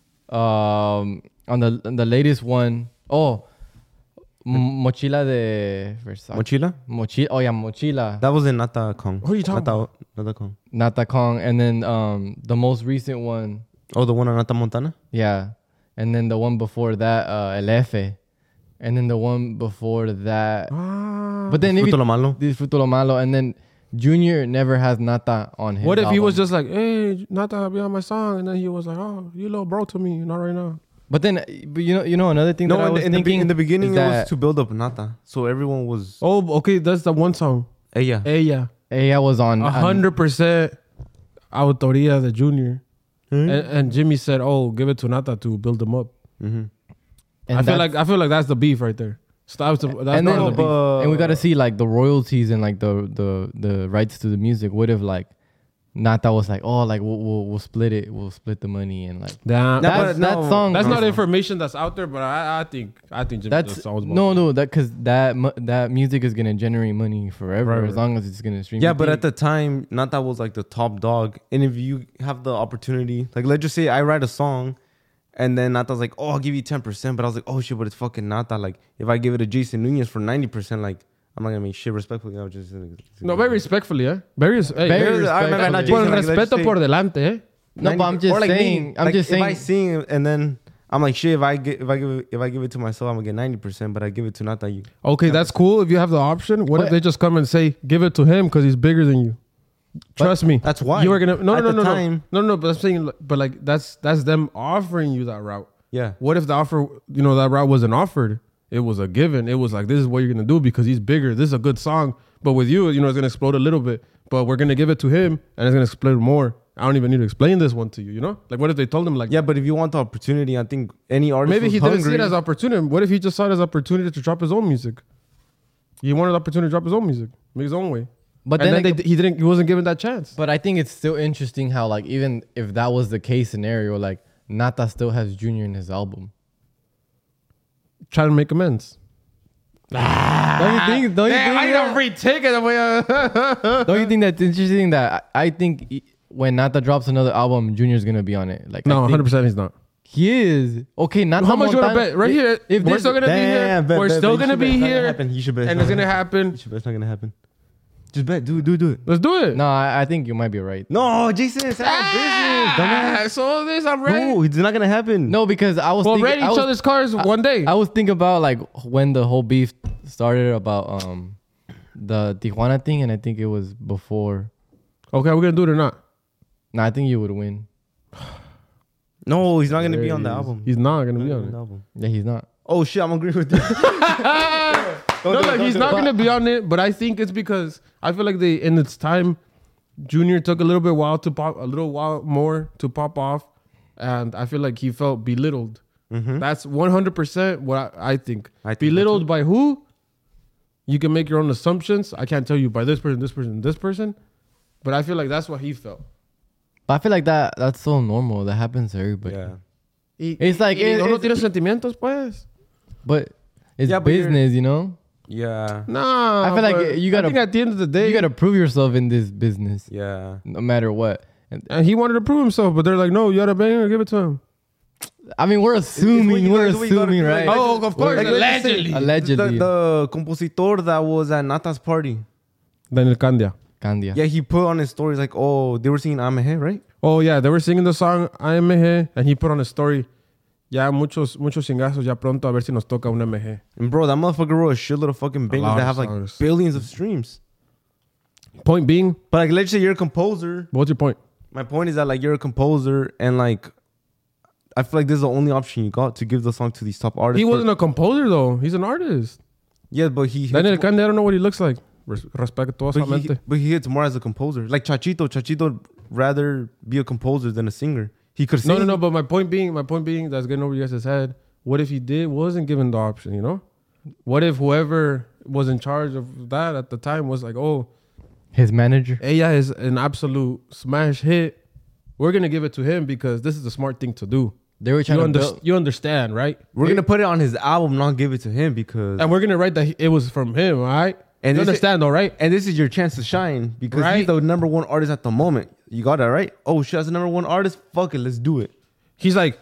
um, on the on the latest one, oh, M- Mochila de Versace. Mochila? Mochila. Oh yeah, Mochila. That was in Nata Kong. Who are you talking Nata, Nata Kong. Nata Kong, and then um the most recent one, Oh, the one on Nata Montana? yeah, and then the one before that, uh, El Efe, and then the one before that. Ah. But then if Fruto you Lo Malo. Disfruto Lo Malo, and then Junior never has Nata on his What if he album. was just like, hey, Nata, be on my song, and then he was like, oh, you little bro to me, not right now. But then, but you know, you know another thing that I No, in, was the, in, the, thinking be- in the beginning, is it was that to build up Nata. So everyone was. Oh, okay, that's the one song. Ella. Ella, Ella was on a on- hundred percent autoria the Junior, Hmm? and, and Jimmy said, oh, give it to Nata to build him up. Mm-hmm. and I feel that's- like I feel like that's the beef right there. Stops the, that's and not then the beef. uh, and we got to see like the royalties and like the the the rights to the music. What if like Nata was like, oh, like we'll, we'll we'll split it, we'll split the money and like Damn. No, that, but that no, song. That's is- not information that's out there, but I, I think I think Jimmy That's Dill's songs no no that because that mu- that music is gonna generate money forever Forever. as long as it's gonna stream. Yeah, You but think- at the time, not that was like the top dog. And if you have the opportunity, like let's just say I write a song, and then Nata's like, "Oh, I'll give you ten percent," but I was like, "Oh shit, but it's fucking Nata." Like if I give it to Jason Nunez for ninety percent, like I'm not gonna make shit respectfully. I was just No, very respectfully, eh? Very, hey, Very very I remember not respectfully. Por Jason, like, let's respeto say- por delante, eh? no, but I'm just or like me. saying. I'm Like, just if I saying. sing and then I'm like, shit, if I get if I give it, if I give it to myself, I'm gonna get ninety percent, but I give it to Nata. You Okay, that's cool if you have the option. What if But- they just come and say, give it to him because he's bigger than you? Trust me. that's why. You were gonna no At no the no no time- no no no. But I'm saying, but like that's that's them offering you that route. yeah. What if the offer, you know, that route wasn't offered? It was a given. It was like, this is what you're gonna do because he's bigger. This is a good song. But with you, you know, it's gonna explode a little bit. But we're gonna give it to him, and it's gonna explode more. I don't even need to explain this one to you. You know, like what if they told him like, Yeah, but if you want the opportunity, I think any artist maybe who's he didn't see hungry, it as opportunity. What if he just saw it as opportunity to drop his own music? He wanted the opportunity to drop his own music, make his own way. But and then, then it- they, he didn't. He wasn't given that chance. but I think it's still interesting how like even if that was the case scenario, like Nata still has Junior in his album. Trying to make amends. Don't you think? Don't you think? I need a free ticket. Don't you think that's interesting? That I, I think e- when Nata drops another album, Junior's gonna be on it. Like I No, think hundred percent, he's not. he is. Okay, Nata. How much you want to Montana- bet? Right here, If we're this- still gonna be here. Damn, bet, we're bet, still bet. gonna You should be bet. It's not gonna here, happen. You should bet. and it's gonna happen. You should bet. It's not gonna happen. Just bet. Do do do it. Let's do it. No, I, I think you might be right. No, Jason, it's our Ah, so this, I'm business. ready. No, it's not gonna happen. No, because I was We'll thinking, rate I each was, other's cars one day. I was thinking about like when the whole beef started about um the Tijuana thing, and I think it was before. Okay, we're gonna do it or not? No, I think you would win. no, he's not gonna There be on he the is. album. He's not gonna He's be not on on it. the album. Yeah, he's not. Oh shit, I'm agreeing with you. No, look, he's not gonna be on it. But I think it's because I feel like they, in its time, Junior took a little bit while to pop, a little while more to pop off, and I feel like he felt belittled. That's one hundred percent what I, I think. I think Belittled by who? You can make your own assumptions. I can't tell you by this person, this person, this person, but I feel like that's what he felt. But I feel like that that's so normal. That happens to everybody. Yeah. Y- It's like, y it- no, no it's- tiene sentimientos, pues. But it's Yeah, but you're- business, you know. Yeah. Nah, I feel like but you gotta- I think at the end of the day, You gotta prove yourself in this business, Yeah. no matter what. And, and he wanted to prove himself, but they're like, no, you gotta bang or give it to him. I mean, we're assuming, you we're gotta- it's what you gotta assuming, do, right? like- Oh, of course, Like, let's just say allegedly. Allegedly. The, the compositor that was at Nata's party. Daniel Candia. Candia. Yeah, he put on his stories like, oh, they were singing Amehe, right? Oh yeah, they were singing the song A M G, and he put on a story. Ya muchos muchos cingazos ya pronto a ver si nos toca un M G. And bro, that motherfucker wrote a shitload of fucking bangers lot that of have like songs. billions of streams. Point being, But like, let's say you're a composer. what's your point? My point is that like you're a composer and like I feel like this is the only option you got to give the song to these top artists. He for- wasn't a composer though. He's an artist. Yeah, but he hits Daniel more- Candia, I don't know what he looks like. Res- but he, Respetuosamente. but he hits more as a composer. Like Chachito, Chachito would rather be a composer than a singer. He could sing. No, no, no. But my point being, my point being, that's getting over you guys' head. What if he did wasn't given the option? You know, what if whoever was in charge of that at the time was like, oh, His manager. Ella is an absolute smash hit. We're gonna give it to him because this is the smart thing to do. They were trying You, to under- build. you understand, right? We're gonna put it on his album, not give it to him because And we're gonna write that he- it was from him, all right? And And you this is- understand, though, right? and this is your chance to shine because Right. he's the number one artist at the moment. You got that right? Oh shit, that's the number one artist. Fuck it, let's do it. He's like,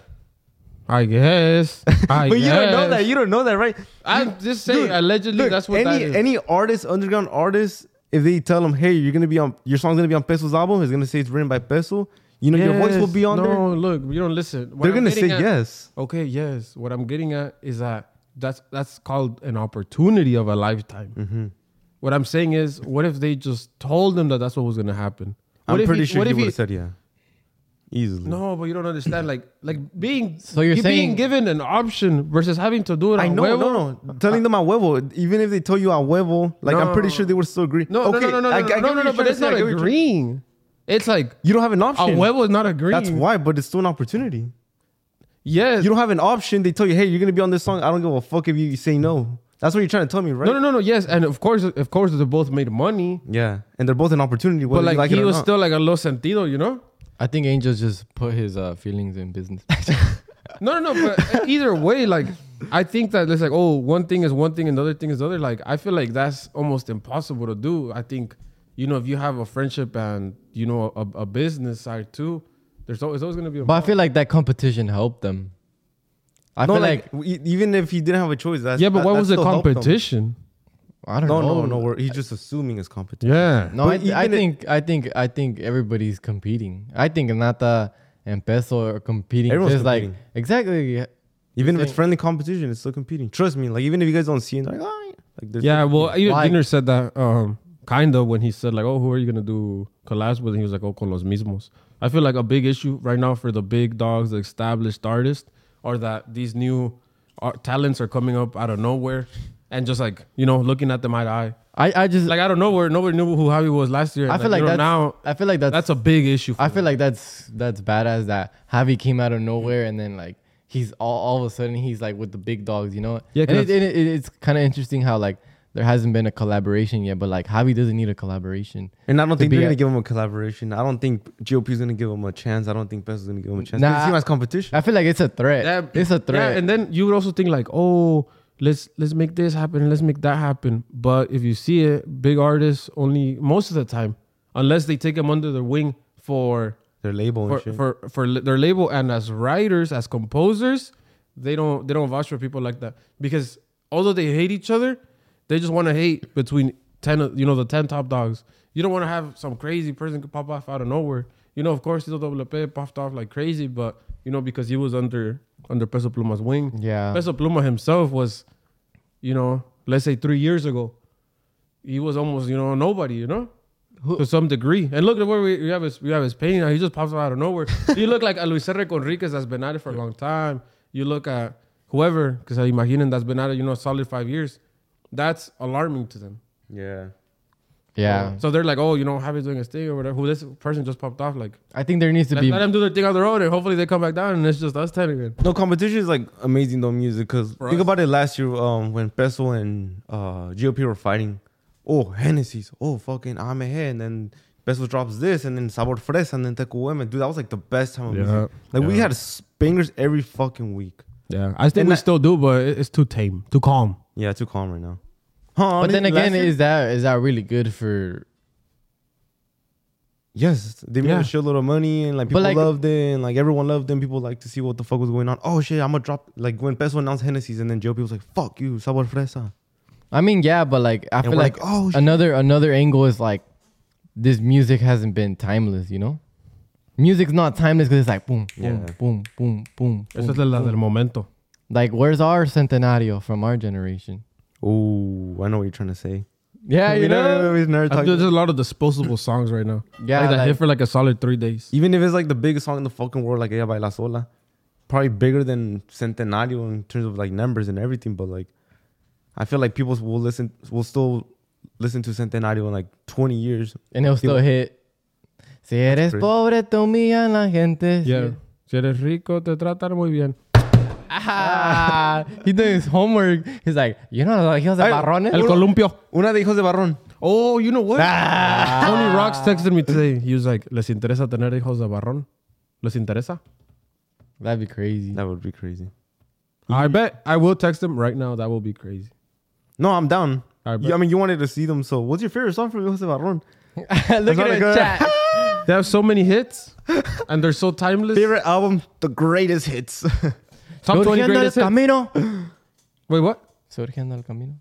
I guess. I but you don't know guess. that. You don't know that, right? I'm just saying, Dude, allegedly, Look, that's what any that is. any artist, underground artist, if they tell him, hey, you're gonna be on your song's gonna be on Peso's album, it's gonna say it's written by Peso. You know your voice will be on no, there. No, look, you don't listen. What They're I'm gonna say getting at- yes. Okay, yes. What I'm getting at is that that's that's called an opportunity of a lifetime. Mm-hmm. What I'm saying is, what if they just told him that that's what was gonna happen? What I'm if pretty he- sure what he if would have said yeah, easily. No, but you don't understand. Like, like being So you're you saying- being given an option versus having to do it. I on know, huevo. no, no. Telling them a huevo, even if they told you a huevo, like I'm pretty No. sure they would still agree. No, okay, no, no, no, no, I- I no, get no, what no, you're But trying to it's say, I not get what you're- agreeing. It's like You don't have an a option. huevo is not agreeing. That's why, but it's still an opportunity. Yes. You don't have an option. They tell you, hey, you're gonna be on this song. I don't give a fuck if you say no. That's what you're trying to tell me, right? No, no, no, no. Yes, and of course, of course, they both made money. Yeah, and they're both an opportunity. But like, like he it or was not. still like a low sentido, you know? I think Angel just put his uh, feelings in business. No, no, no. But either way, like, I think that it's like, oh, one thing is one thing and the other thing is the other. Like, I feel like that's almost impossible to do. I think, you know, if you have a friendship and, you know, a, a business side too, there's always, always going to be a But I feel like that competition helped them. I no, feel like, like, e- even if he didn't have a choice, that's yeah, but that, what that was the still helped them. competition? I don't No, know. no, no. We're, he's just assuming it's competition. Yeah. No, I, But I even it- think I think I think everybody's competing. I think Nata and Peso are competing. Everyone's Just like competing. exactly. Even if it's think- friendly competition, it's still competing. Trust me. Like even if you guys don't see it, like, oh, like there's Yeah, well, even Like- Dinner said that um, kind of when he said, like, oh, who are you going to do collabs with? And he was like, oh, con los mismos. I feel like a big issue right now for the big dogs, the established artists, are that these new art talents are coming up out of nowhere and just like, you know, looking at them eye to eye. I, I just Like, I don't know where nobody knew who Javi was last year. I feel like you know, that's now I feel like that's that's a big issue. For I feel them. like that's that's badass that Javi came out of nowhere and then like he's all, all of a sudden he's like with the big dogs, you know? Yeah, and it, 'cause- it, it, it's kind of interesting how like there hasn't been a collaboration yet, but like Javi doesn't need a collaboration. And I don't to think be they're a- gonna give him a collaboration. I don't think G O P is gonna give him a chance. I don't think Peso's gonna give him a chance. Nah, Nah, see him as competition. I feel like it's a threat. Yeah, it's a threat. Yeah, and then you would also think like, oh, let's let's make this happen, let's make that happen. But if you see it, big artists only most of the time, unless they take them under their wing for Their label for and shit. for, for li- their label and as writers, as composers, they don't they don't vouch for people like that because although they hate each other, they just want to hate between ten of- you know the ten top dogs. You don't want to have some crazy person could pop off out of nowhere. You know, of course, Tito W P popped off like crazy, but you know because he was under under Peso Pluma's wing. yeah. Peso Pluma himself was, you know, let's say three years ago, he was almost, you know, nobody, you know, Who- to some degree. And look at where we, we have his we have his painting. He just pops out of nowhere. You look like a Luis Enrique Enriquez that's been at it for a long time. You look at whoever, because I imagine that's been at it, you know, a solid five years. That's alarming to them. yeah. yeah. So they're like, oh, you know, Javi's doing his thing or whatever. Who this person just popped off. Like, I think there needs to let, be let them do their thing on their own, and hopefully they come back down, and it's just us ten again. No, competition is like amazing though music because For think us. about it last year um, when Peso and uh, G O P were fighting. Oh, Hennessy's. Oh, fucking I'm ahead. And then Peso drops this and then Sabor Fresa and then Teco Women. Dude, that was like the best time of Yeah. music. Like we Yeah. had s- bangers every fucking week. Yeah, I think And we I- still do, but it- it's too tame, too calm. Yeah, too calm right now. Huh, But then honestly, again, last year- is that is that really good for yes, they made Yeah. a shitload of money and like But, people like- loved it and like everyone loved them. People like to see what the fuck was going on. Oh shit, I'm gonna drop like when Peso announced Hennessy's and then G O P was like, fuck you, Sabor Fresa. I mean, yeah, but like I And feel we're like, like, oh, shit. another another angle is like this music hasn't been timeless, you know? Music's not timeless because it's like boom, boom, Yeah. boom, boom, boom, Esa boom, es la boom. del momento. Like, where's our centenario from our generation? Oh, I know what you're trying to say. Yeah, you We never- know? we never I talked- feel there's a lot of disposable songs right now. Yeah, like that like- hit for like a solid three days. Even if it's like the biggest song in the fucking world, like Ella Baila Sola, probably bigger than Centenario in terms of like numbers and everything. But like, I feel like people will listen, will still listen to Centenario in like twenty years. And it'll still hit. Si eres crazy. pobre, te humillan la gente. Yeah. Si eres rico, te tratan muy bien. Ah, he doing his homework. He's like, you know, like, hijos de Ay, barrones. El columpio. Una de Hijos de Barrón. Oh, you know what? Ah. Tony Rocks texted me today. He was like, ¿Les interesa tener hijos de barrón? ¿Les interesa? That'd be crazy. That would be crazy. I bet I will text him right now. That will be crazy. No, I'm down. I bet. You- I mean, you wanted to see them. So, what's your favorite song from Hijos de Barrón? Look That's at not a the good- chat. They have so many hits, and they're so timeless. Favorite album, the greatest hits. Top twenty Surgiendo greatest el hits. camino. Wait, what? Surgiendo el camino.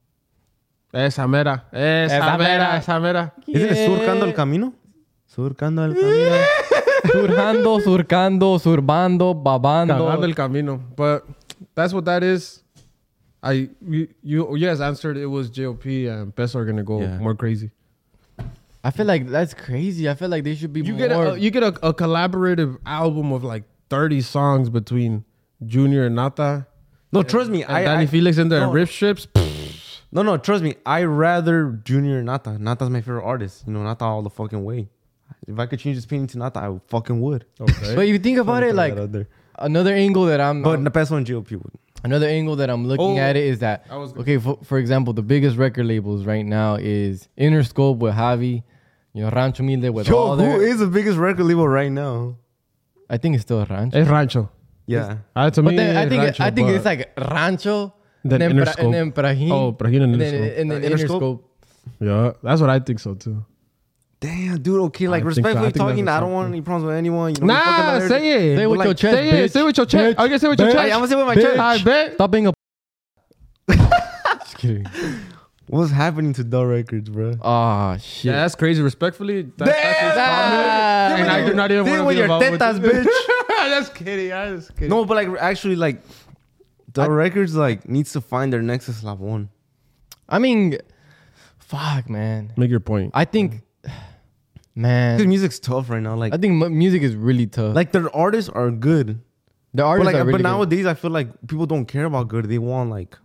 Esa mera. Esa, Esa mera. mera. Esa mera. Isn't it Surcando el Camino? Surcando el Camino. Surjando, surcando, surbando, babando. Cagando el camino. But that's what that is. I you, you you guys answered it was J O P and Peso are gonna go Yeah. more crazy. I feel like that's crazy. I feel like they should be You more. get a, you get a, a collaborative album of like thirty songs between Junior and Nata. No, trust me. And I, Danny I Felix in there no. and Rip Strips. No, no, trust me. I rather Junior and Nata. Nata's my favorite artist. You know, Nata all the fucking way. If I could change his painting to Nata, I fucking would. Okay. But if you think about it, like But another angle that I'm. but Peso and G O P would. Another angle that I'm looking Oh, at it is that I was gonna- okay. For, for example, the biggest record labels right now is Interscope with Javi, you know, Rancho Humilde with Yo, all who their. is the biggest record label right now? I think it's still Rancho. It's Rancho. Yeah. Uh, to But me, then I it's think Rancho, I think but- it's like Rancho, Then and then, Pra- Interscope. and then Prahin, Oh, Prahin and and then, Interscope. and then Uh, Interscope? Interscope. Yeah, that's what I think so too. Damn, dude. Okay, like I think so. I respectfully think that's talking, what's I don't up, want too. any problems with anyone. You know, fucking Nah, hilarious. say it. Say it with like, your chest, Say it. bitch. Say it with your chest. Bitch. I can say it with your Bitch. chest. I'm gonna say it with my Bitch. chest. I bet. Stop being a. Just kidding. What's happening to Dell Records, bro? Ah shit. Yeah, that's crazy. Respectfully, that, that's his Ah. comment. And I do not even Deal want to with be your involved with tetas, it. bitch. Just kidding. I just kidding. No, but like actually, like Dell Records like needs to find their next Eslabon. I mean, fuck, man. Make your point. I think, Because man. music's tough right now. Like, I think mu- music is really tough. like their artists are good, the but artists like, are really but good. nowadays I feel like people don't care about good. They want like,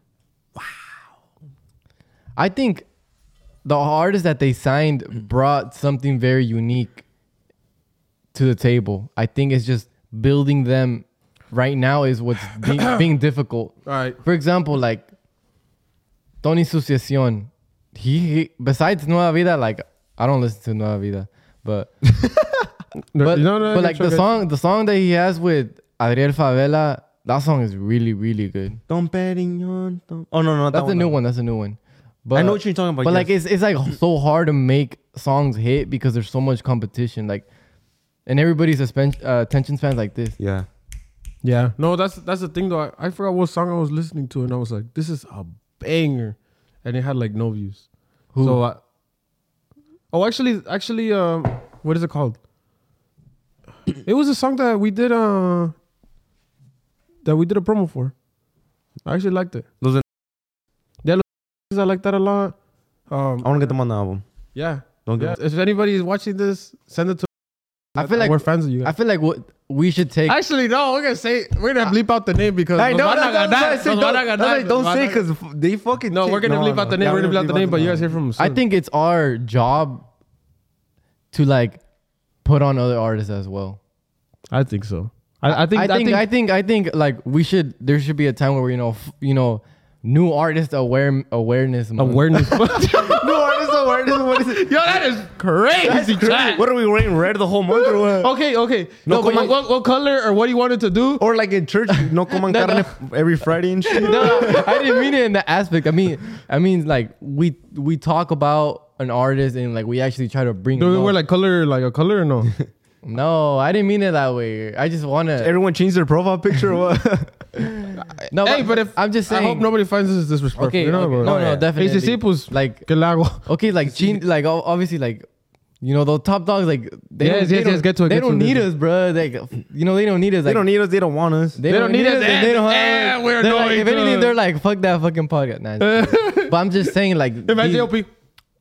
I think the artists that they signed brought something very unique to the table. I think it's just building them right now is what's being, being difficult. All right. For example, like Tony Suciacion, he, he besides Nueva Vida, like I don't listen to Nueva Vida, but but, No, no, but no, like sure, the guys. song, the song that he has with Adriel Favela, that song is really really good. Dom Perignon. Dom- Oh no, no, that That's the one, new that one. That's a new one. But I know what you're talking about. But like yes. it's it's like so hard to make songs hit because there's so much competition. Like, and everybody's suspension uh, attention spans like this. yeah. Yeah. No, that's that's the thing though. I, I forgot what song I was listening to, and I was like, "This is a banger," and it had like no views. Who? So, uh, oh, actually, actually, um, what is it called? It was a song that we did, uh, that we did a promo for. I actually liked it. Those are- Yeah, I like that a lot. Um, I want to get them on the album. yeah, Don't yeah. get. If anybody is watching this, send it to. I feel like we're fans of you I guys. feel like what we should take. Actually, no, we're gonna say we're gonna bleep out the name because I nos know. van a That's what ganar, I say. nos Don't, van a that's ganar, why don't nos say van a- because they fucking. No, we're gonna no, bleep no. out the name. Yeah, we're gonna bleep out the name, but you guys hear from them soon. I think it's our job to like put on other artists as well. I think so. I, I think. I think I think I think like we should. There should be a time where you know f- you know new artist aware awareness month. awareness. No, artist awareness. What is it? Yo, that is crazy. chat. What are we wearing red the whole month or what? Okay, okay. No, No, but come what, on. what color or what do you wanted to do? Or like in church, no coman No, no. carne every Friday and shit. No, I didn't mean it in that aspect. I mean, I mean like we we talk about an artist and like we actually try to bring. Do them we up. wear like color, like a color or no? No, I didn't mean it that way. I just wanna. Everyone changed their profile picture or what? No, hey, but if I'm just saying. I hope nobody finds this disrespectful. Okay, you know, okay. bro. no, Oh, no, yeah. definitely. Hey, sí, sí, pues, like ¿qué le hago? okay, like chin, like o- obviously, like you know, the top dogs, like they Yes, don't, they yes, don't, yes, get to it, They get to don't it, need get to us, bro. Like you know, they don't need us. They Like, don't need us. They don't want us. They, don't, need us. and they don't. Eh, have, we're they're like, going if anything, to- they're like, fuck that fucking podcast. Nah, just kidding. But I'm just saying, like, Imagine these- O P.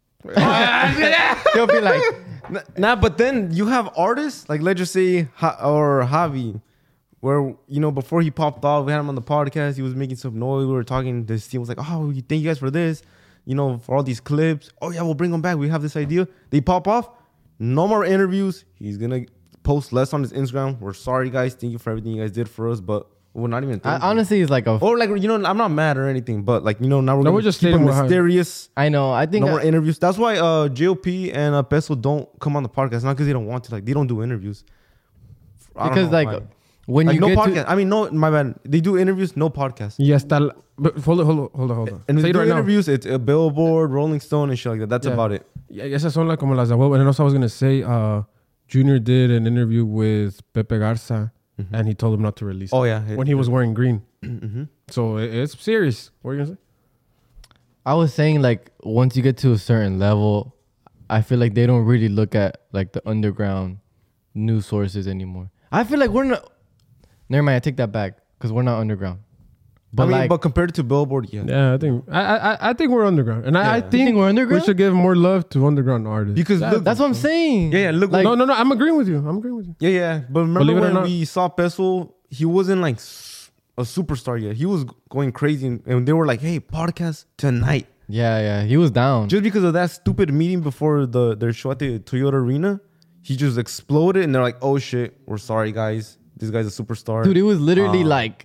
they'll be like, N- Nah, but then you have artists like let's just say ha- or Javi, where you know before he popped off, we had him on the podcast. He was making some noise. We were talking. This team was like, "Oh, you thank you guys for this, you know, for all these clips. Oh yeah, we'll bring them back. We have this idea." They pop off. No more interviews. He's gonna post less on his Instagram. We're sorry, guys. Thank you for everything you guys did for us, but we're not even. I, thanking you. honestly, it's like a. Or like you know, I'm not mad or anything, but like you know, now we're, No, gonna we're just keep it stating what happened. mysterious. I know. I think No I- more interviews. That's why uh, J O P and uh, Peso don't come on the podcast. Not because they don't want to. Like they don't do interviews. I don't because know like why. when like you no get podcast. to I mean, no, my bad. They do interviews, no podcast. Y hasta la- but hold on, hold on, hold on, hold on. And Say they it do right now. interviews. It's a Billboard, Rolling Stone, and shit like that. That's Yeah. about it. Yeah, esas son like como las de huevo. And also I was gonna say, uh, Junior did an interview with Pepe Garza, and he told him not to release Oh it yeah, when he was wearing green. Mm-hmm. So it, it's serious. What are you gonna say? I was saying like once you get to a certain level, I feel like they don't really look at like the underground news sources anymore. I feel like we're not. Never mind, I take that back because we're not underground. But I mean, like, but compared to Billboard, yeah. Yeah, I think I I, I think we're underground, and I, I Yeah. think, You think we're underground? we should give more love to underground artists. Because That- look, that's what I'm saying. Yeah, yeah, look- like, no, no, no. I'm agreeing with you. I'm agreeing with you. yeah, yeah. But remember Believe it or when not. we saw Peso, he wasn't like s- a superstar yet. He was going crazy, and- and they were like, "Hey, podcast tonight." yeah, yeah, he was down. Just because of that stupid meeting before the their show at the Toyota Arena, he just exploded, and they're like, "Oh shit, we're sorry, guys. This guy's a superstar." Dude, it was literally Uh, like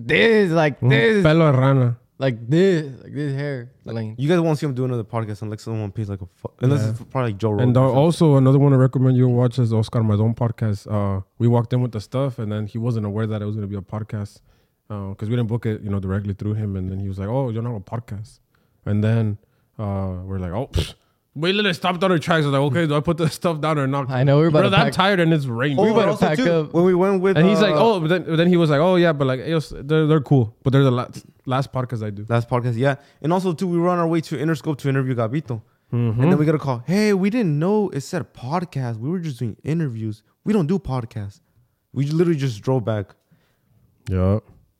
this, like this, Pelo rana. like this, like this hair. Like, You guys won't see him do another podcast unless someone pays like a fu- unless Yeah. it's probably like Joe Rogan. And uh, or something. also another one I recommend you watch is Oscar Mazon podcast. Uh, we walked in with the stuff, and then he wasn't aware that it was going to be a podcast because we didn't book it, you know, directly through him. And then he was like, "Oh, you're not a podcast." And then uh, we're like, "Oh." Pfft. We literally stopped on our tracks. I was like, okay, do I put the stuff down or not? I know, we're about Brother, to I'm pack- tired and it's raining. Oh, we better and also pack too, up. when we went with And he's like, uh, oh, but then, but then he was like, oh yeah, but like, hey, they're they're cool, but they're the last last podcast I do. last podcast, yeah. And also too, we were on our way to Interscope to interview Gabito. Mm-hmm. And then we got a call. Hey, we didn't know it said podcast. We were just doing interviews. We don't do podcasts. We literally just drove back. Yeah.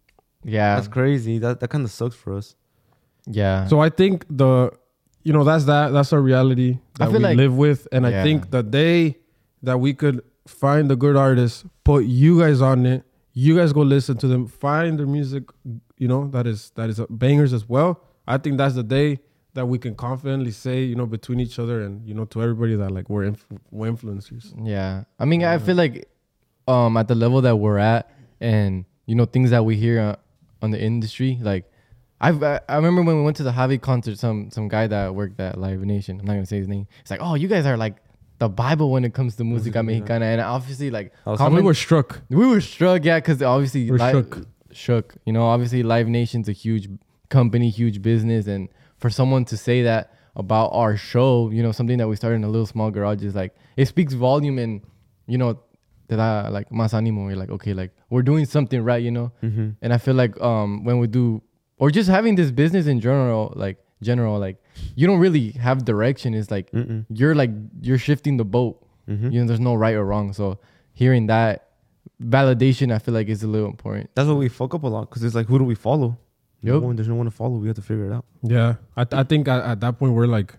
yeah, That's crazy. That that kind of sucks for us. yeah. So I think the, you know, that's that. That's our reality I that feel we like- live with, and Yeah. I think the day that we could find a good artist, put you guys on it, you guys go listen to them, find their music, you know, that is that is bangers as well. I think that's the day that we can confidently say, you know, between each other and you know to everybody that like we're inf- we're influencers. Yeah, I mean, I feel like um at the level that we're at, and you know things that we hear uh, on the industry, like I've I, I remember when we went to the Javi concert, some some guy that worked at Live Nation, I'm not gonna say his name. It's like, oh, you guys are like the Bible when it comes to música mexicana, and obviously like I was- I mean, comment- we're struck. we were struck, yeah, because obviously We're Li- shook. shook. You know, obviously Live Nation's a huge company, huge business, and for someone to say that about our show, you know, something that we started in a little small garage is like it speaks volume, and you know, that I like más ánimo. You're like, okay, like we're doing something right, you know. Mm-hmm. And I feel like um when we do, or just having this business in general, like general, like you don't really have direction. It's like Mm-mm. you're like you're shifting the boat. Mm-hmm. You know, there's no right or wrong. So hearing that validation, I feel like is a little important. That's what we fuck up a lot because it's like, who do we follow? No Yup. one, there's no one to follow. We have to figure it out. Yeah, I I think at, at that point we're like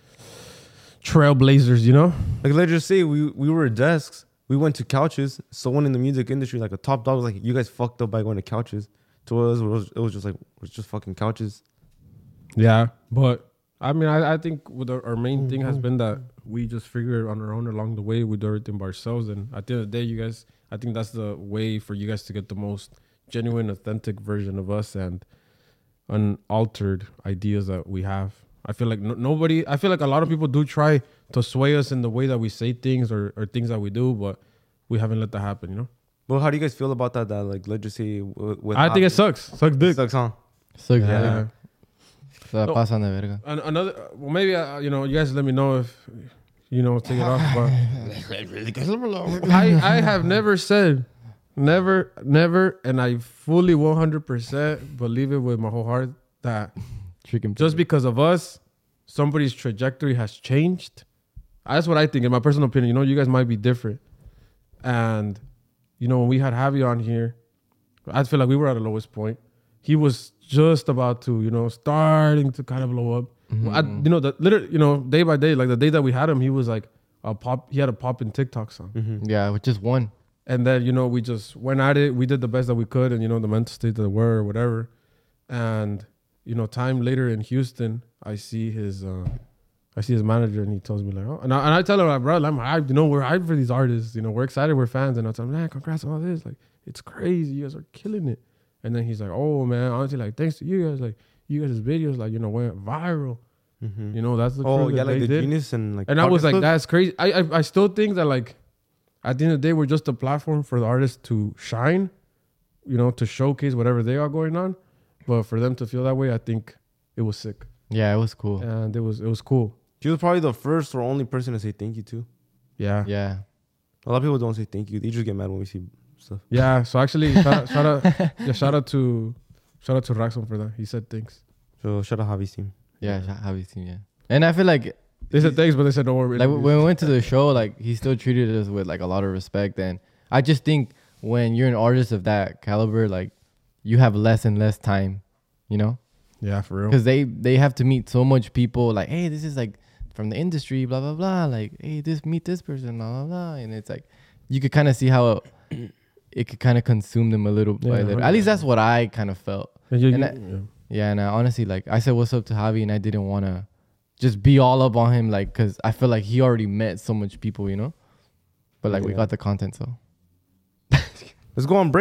trailblazers, you know. Like, let's just say we, we were at desks. We went to couches. Someone in the music industry, like a top dog, was like, you guys fucked up by going to couches. To us, it was, it was just like, it was just fucking couches. Yeah, but I mean, I, I think with our, our main thing has been that we just figure it on our own along the way. We do everything by ourselves, and at the end of the day, you guys, I think that's the way for you guys to get the most genuine, authentic version of us and unaltered ideas that we have. I feel like no, nobody. I feel like a lot of people do try to sway us in the way that we say things or, or things that we do, but we haven't let that happen. You know. Well, how do you guys feel about that? That like, let's just say, with, with I think it sucks. Sucks dick. sucks, huh? So Yeah. Se la No. pasan de verga. An- another. Well, maybe uh, you know. You guys let me know if you know take it off. But I I have never said, never, never, and I fully one hundred percent believe it with my whole heart that Chicken. just because of us, somebody's trajectory has changed. That's what I think, in my personal opinion. You know, you guys might be different. And, you know, when we had Javi on here, I feel like we were at the lowest point. He was just about to, you know, starting to kind of blow up. I, you know, the literally, you know, day by day, like the day that we had him, he was like a pop. He had a pop in TikTok song. Mm-hmm. Yeah, with just one. And then, you know, we just went at it. We did the best that we could, and, you know, the mental state that we were or whatever. And, you know, time later in Houston, I see his uh, I see his manager, and he tells me, like, oh, and I, and I tell him, like, bro, I'm hyped. You know, we're hyped for these artists. You know, we're excited. We're fans. And I tell him, man, congrats on all this. Like, it's crazy. You guys are killing it. And then he's like, oh, man, honestly, like, thanks to you guys. Like, you guys' videos, like, you know, went viral. Mm-hmm. You know, that's the Oh, truth yeah, that like they the did. Genius and like. And I was podcast like, clips? that's crazy. I, I I still think that, like, at the end of the day, we're just a platform for the artists to shine, you know, to showcase whatever they are going on. But for them to feel that way, I think it was sick. Yeah, it was cool. And it was it was cool. He was probably the first or only person to say thank you to. Yeah. Yeah. A lot of people don't say thank you. They just get mad when we see stuff. Yeah. So actually, shout, shout out, yeah, shout out to, shout out to Raxon for that. He said thanks. So shout out Javi's team. Yeah, how you seen? Yeah. And I feel like They said thanks, but they said don't worry. like when we went to the show, like he still treated us with like a lot of respect. And I just think when you're an artist of that caliber, like you have less and less time, you know, Yeah, for real. because they they have to meet so much people. Like, hey, this is like from the industry, blah blah blah. Like, hey, this meet this person, blah blah blah. And it's like you could kind of see how it, it could kind of consume them a little by Yeah, little. At least that's what I kind of felt. And you- and you- I- yeah. Yeah, and I honestly, like, I said what's up to Javi, and I didn't want to just be all up on him, like, because I feel like he already met so much people, you know? But, like, we Yeah. got the content, so. Let's go on break.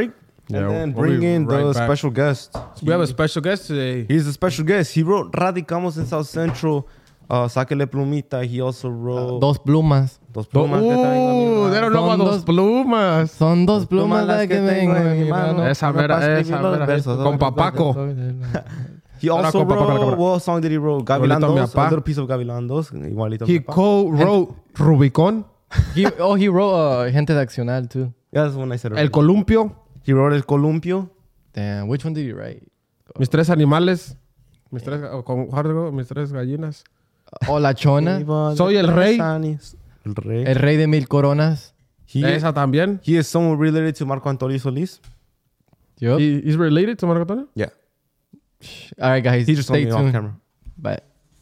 Yeah, and then we'll be bring in right the back. special guest. So we have a special guest today. He's a special guest. He wrote Radicamos in South Central. Uh, Sáquele Plumita. He also wrote Dos plumas. Dos Oh, Plumas. que también- they don't know about Son those dos- plumas. Son dos plumas las las que que tengo tengo en en mi mi mano. mano. Esa Para mera, escribir esa los mera. versos. Con Papaco. He also Ahora, compa, para, wrote, para. what song did he wrote? Rolito mi Gavilandos. papá. A little piece of Gavilandos. Igualito. He mi papá. co-wrote Rubicon, He, oh, he wrote uh, Gente de Accional too. Yeah, that's when I said it. El Columpio, He wrote El Columpio. Damn, which one did he write? Mis Tres Animales, Mis Tres, oh, ¿cómo- how do you go? Mis Tres Gallinas. Oh, La Chona. Soy el rey. El rey. El Rey de Mil Coronas. He, Esa también. he is somewhat related to Marco Antonio Solís. Yup. He, he's related to Marco Antonio? Yeah. All right, guys. He just told stay me off tuned. camera. Bye.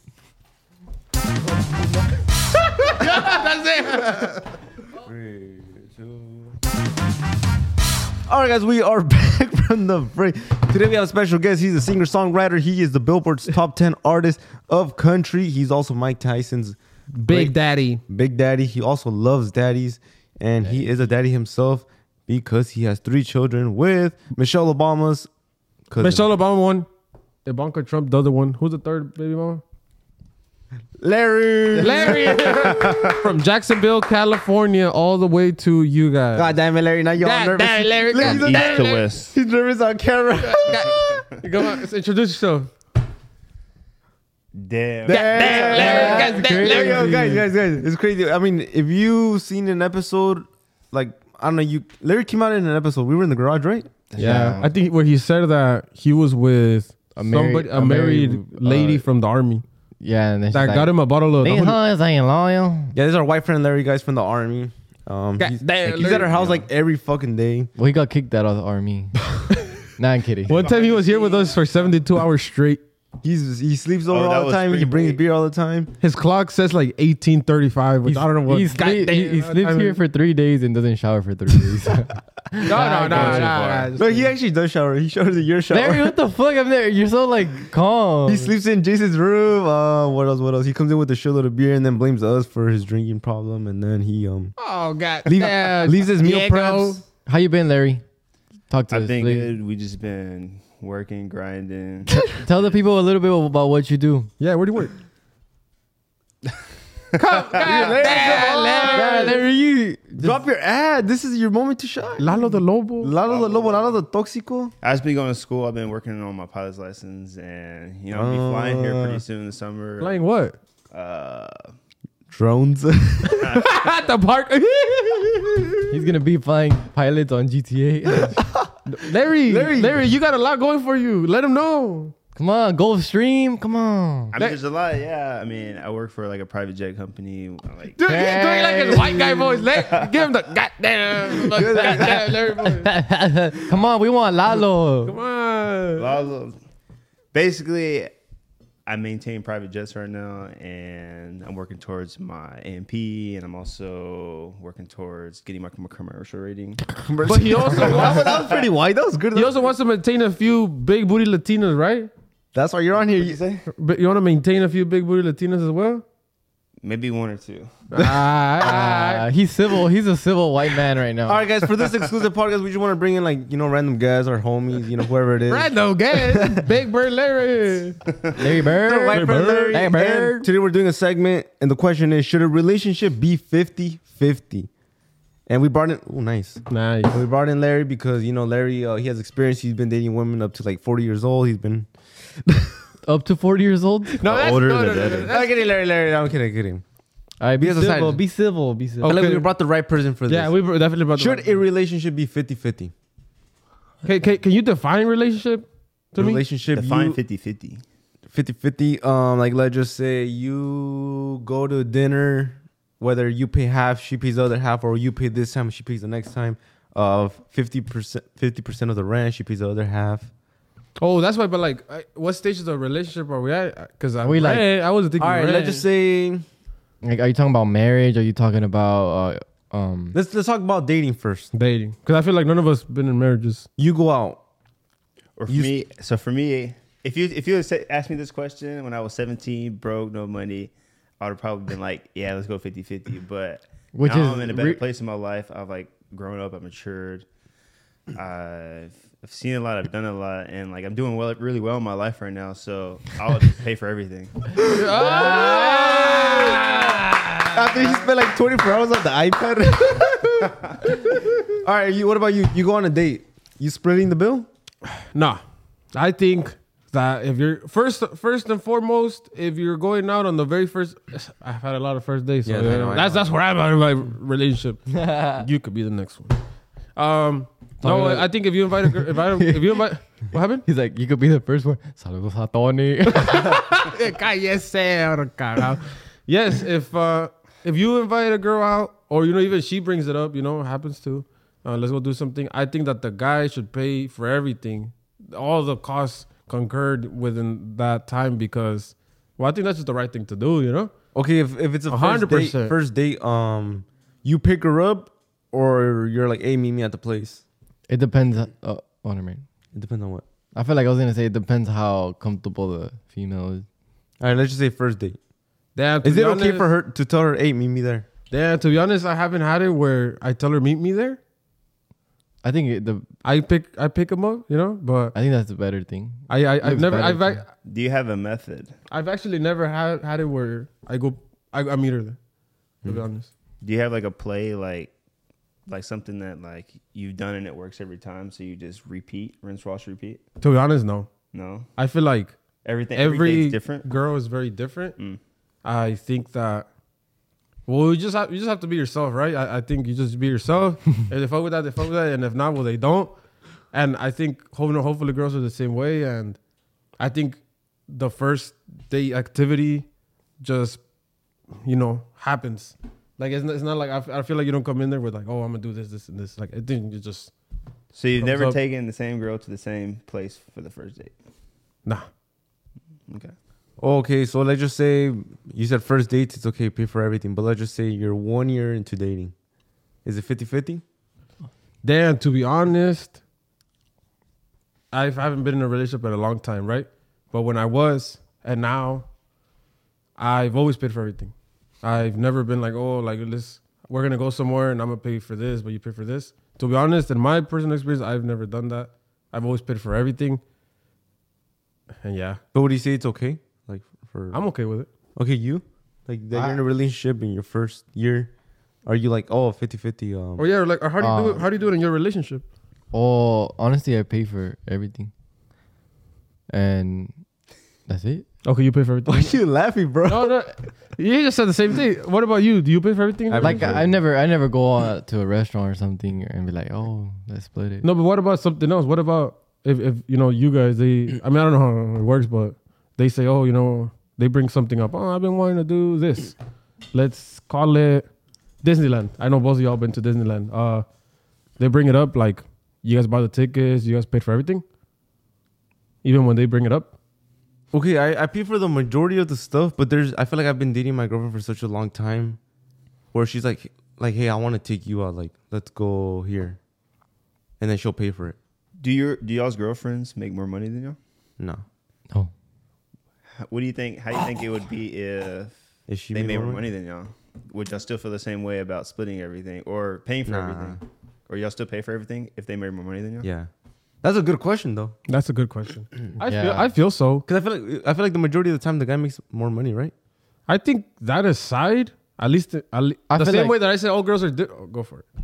All right, guys, we are back from the break. Today we have a special guest. He's a singer-songwriter. He is the Billboard's top ten artist of country. He's also Mike Tyson's Big Daddy. big daddy. He also loves daddies, and he is a daddy himself because he has three children with Michelle Obama's cousin. Michelle Obama one. Ivanka Trump, the other one. Who's the third baby mama? Larry. Larry. From Jacksonville, California, all the way to you guys. God damn it, Larry. Now you're all God nervous. damn it, Larry. Look, God he's, damn nervous. it, Larry. West. He's nervous on camera. Come on, let's introduce yourself. Damn. Damn, Larry, guys, There Larry. you go, guys, guys, guys. It's crazy. I mean, if you seen an episode, like, I don't know, you Larry came out in an episode. We were in the garage, right? Yeah, I think where he said that he was with A married- somebody, a, a married, married, lady uh, from the army Yeah, and then that she's got him a bottle of. Because I ain't loyal. Yeah, this is our white friend Larry, guys, from the army. Um, God he's, damn, like, he's at Larry. our house like every fucking day. Well, he got kicked out of the army. Nah, I'm kidding. One time he was here with us for seventy-two hours straight. He's he sleeps over Oh, that all the was time. He spring brings break. beer all the time. His clock says like eighteen thirty-five, which He's- I don't know what. He, sleep, God he, damn, he I sleeps mean- here for three days and doesn't shower for three days. No, no, no, no, no. No, he actually does shower. He showers in your shower. Larry, what the fuck? I'm there. You're so like calm. He sleeps in Jason's room. Uh, what else? What else? He comes in with a shitload of beer and then blames us for his drinking problem. And then he um Oh God! leave, damn. leaves his meal Diego. preps. How you been, Larry? Talk to I've us, been please. good. We just been working, grinding. Tell the people a little bit about what you do. Yeah, where do you work? Come, God, damn, Larry. Larry, you. Drop your ad. This is your moment to shine. Lalo the Lobo. Lalo the Lobo, Lalo the Tóxico. I've been going to school. I've been working on my pilot's license, and you know, I'll be flying here pretty soon in the summer. Playing what? Uh, Drones. At the park. He's gonna be flying pilots on G T A. Larry, Larry. Larry, you got a lot going for you. Let him know. Come on, Gulfstream. Come on. I mean, there's a lot. Yeah, I mean, I work for like a private jet company. Like, Dude, he's doing like his white guy voice. Let, give him the goddamn, the goddamn Larry voice. Come on, we want Lalo. Come on. Lalo. Basically, I maintain private jets right now, and I'm working towards my A M P, and I'm also working towards getting my commercial rating. But he also wants, That was pretty white. That was good. he also wants to maintain a few big booty Latinas, right? That's why you're on here. You say? But you want to maintain a few big booty Latinas as well? Maybe one or two. Ah, Uh, he's civil. He's a civil white man right now. All right, guys. For this exclusive podcast, we just want to bring in like you know random guys or homies, you know whoever it is. Random guys. Big Bird Larry. Larry Bird. White friend Larry. Larry And Bird. today we're doing a segment, and the question is: should a relationship be fifty-fifty? And we brought in. Oh, nice. Nice. We brought in Larry because you know Larry. Uh, he has experience. He's been dating women up to like forty years old. He's been. Up to forty years old. No, that's, older no, the no, no, better. no, I'm that's- kidding, Larry. Larry. I'm kidding. Kidding. All right, be Be as a civil. side- Be civil. Be civil. I feel like Okay. we brought the right person for this. Yeah, we were definitely about to. Should a relationship be fifty-fifty? Can, can, can you define relationship to me? Relationship Define you- fifty-fifty. fifty-fifty. Um, like let's just say you go to dinner, whether you pay half, she pays the other half, or you pay this time, she pays the next time. Of fifty percent, fifty percent of the rent, she pays the other half. Oh, that's why. But like, I, what stage of the relationship are we at? Because I We like- rent, I wasn't thinking. All right, rent. let's just say Like, are you talking about marriage? Are you talking about uh, um? let's let's talk about dating first. dating. Because I feel like none of us been in marriages. You go out. Or for You- me, so for me, if you if you had sa- asked me this question when I was seventeen, broke, no money, I would have probably been like, yeah, let's go fifty-fifty. But Which now is I'm in a better re- place in my life. I've like grown up, I've matured. I've I've seen a lot, I've done a lot, and like I'm doing well, really well in my life right now. So I'll just pay for everything. After you spent like twenty-four hours on the iPad. All right, you. What about you? You go on a date. You splitting the bill? Nah, I think that if you're first, first and foremost, if you're going out on the very first, I've had a lot of first days. So Yeah, I yeah, know, I that's know. that's where I'm at in my relationship. You could be the next one. Um, no, Talking I think if you invite a girl, if I if you invite, what happened? He's like, you could be the first one. Saludos a Tony. Cállese, carajo. Yes, if uh, if you invite a girl out, or you know, even she brings it up, you know, it happens too. Uh, let's go do something. I think that the guy should pay for everything, all the costs concurred within that time, because, well, I think that's just the right thing to do. You know, Okay, if, if it's a A first hundred date, percent. first date, um, you pick her up, or you're like, hey, meet me at the place. It depends. Uh, oh, never mind. It depends on what. I feel like I was gonna say it depends how comfortable the female is. All right, let's just say first date. damn. to Is be it okay honest- for her to tell her, hey, meet me there? Damn, to be honest, I haven't had it where I tell her meet me there. I think it, the I pick I pick them up, you know, but I think that's the better thing. I, I I've Looks never better I've too. ac- Do you have a method? I've actually never had had it where I go I, I meet her there. To be honest. Do you have like a play, like like something that like you've done and it works every time, so you just repeat, rinse, wash, repeat? To be honest, no. No, I feel like everything. every everything's different. girl is very different. Mm. I think that well, you just have you just have to be yourself, right? I, I think you just be yourself. If they fuck with that, they fuck with that, and if not, well, they don't. And I think hopefully, hopefully, girls are the same way. And I think the first date activity just you know happens. Like it's not, it's not like I, f- I feel like you don't come in there with like, oh, I'm gonna do this, this, and this. Like I think you just So you've Comes never up. taken the same girl to the same place for the first date? nah. Okay. Okay, so let's just say you said first dates, it's okay, pay for everything. But let's just say you're one year into dating. Is it fifty-fifty? Damn, to be honest, I haven't been in a relationship in a long time, right? But when I was, and now, I've always paid for everything. I've never been like, oh, like let's we're gonna go somewhere and I'm gonna pay for this, but you pay for this. To be honest, in my personal experience, I've never done that. I've always paid for everything, and yeah, But would you say it's okay? Like for I'm okay with it. okay, you like that I- you're in a relationship in your first year. Are you like oh fifty-fifty? Um, Or yeah, like or how do you do Um, it? How do you do it in your relationship? Oh, honestly, I pay for everything, and that's it. Okay, you pay for everything. why are you laughing, bro? no, no, you just said the same thing. What about you? Do you pay for everything? I- Like for I, I never, I never go out to a restaurant or something and be like, oh, let's split it. No, but what about something else? What about if, if you know you guys? They, I mean, I don't know how it works, but they say, oh, you know, they bring something up. Oh, I've been wanting to do this. Let's call it Disneyland. I know both of y'all been to Disneyland. Uh, they bring it up like you guys buy the tickets, you guys paid for everything, even when they bring it up. Okay, I, I pay for the majority of the stuff, but there's I feel like I've been dating my girlfriend for such a long time, where she's like like hey, I want to take you out, like let's go here, and then she'll pay for it. Do your do y'all's girlfriends make more money than y'all? No, No. How- What do you think? How do you think it would be if is she they made made more more money than y'all? Would y'all still feel the same way about splitting everything or paying for Nah. everything? Or y'all still pay for everything if they made more money than y'all? Yeah, that's a good question though, That's a good question. I feel, Yeah. I feel so. because I feel like I feel like the majority of the time the guy makes more money, right? I think that aside, at least, at le- I the feel same like- way that I said all girls are. Di- oh, go for it.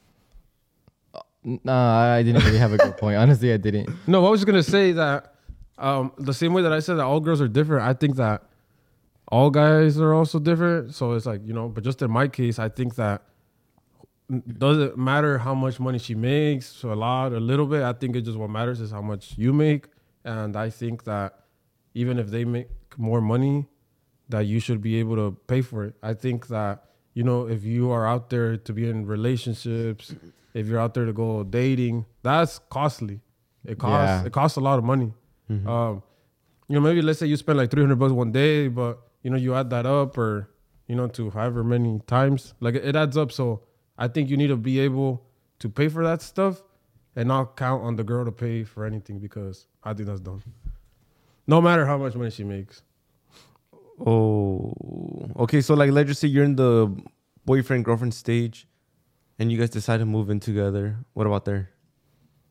Nah, I didn't really have a good point. Honestly, I didn't. No, I was just gonna say that um, the same way that I said that all girls are different, I think that all guys are also different. So it's like, you know, but just in my case, I think that doesn't matter how much money she makes, so a lot, a little bit. I think it just what matters is how much you make, and I think that even if they make more money, that you should be able to pay for it. I think that, you know, if you are out there to be in relationships, if you're out there to go dating, that's costly. It costs Yeah. it costs a lot of money. Um, you know, maybe let's say you spend like three hundred bucks one day, but you know, you add that up or, you know, to however many times, like it, it adds up. So I think you need to be able to pay for that stuff and not count on the girl to pay for anything, because I think that's dumb. No matter how much money she makes. Oh, okay. So like, let's just say you're in the boyfriend girlfriend stage, and you guys decide to move in together. What about there?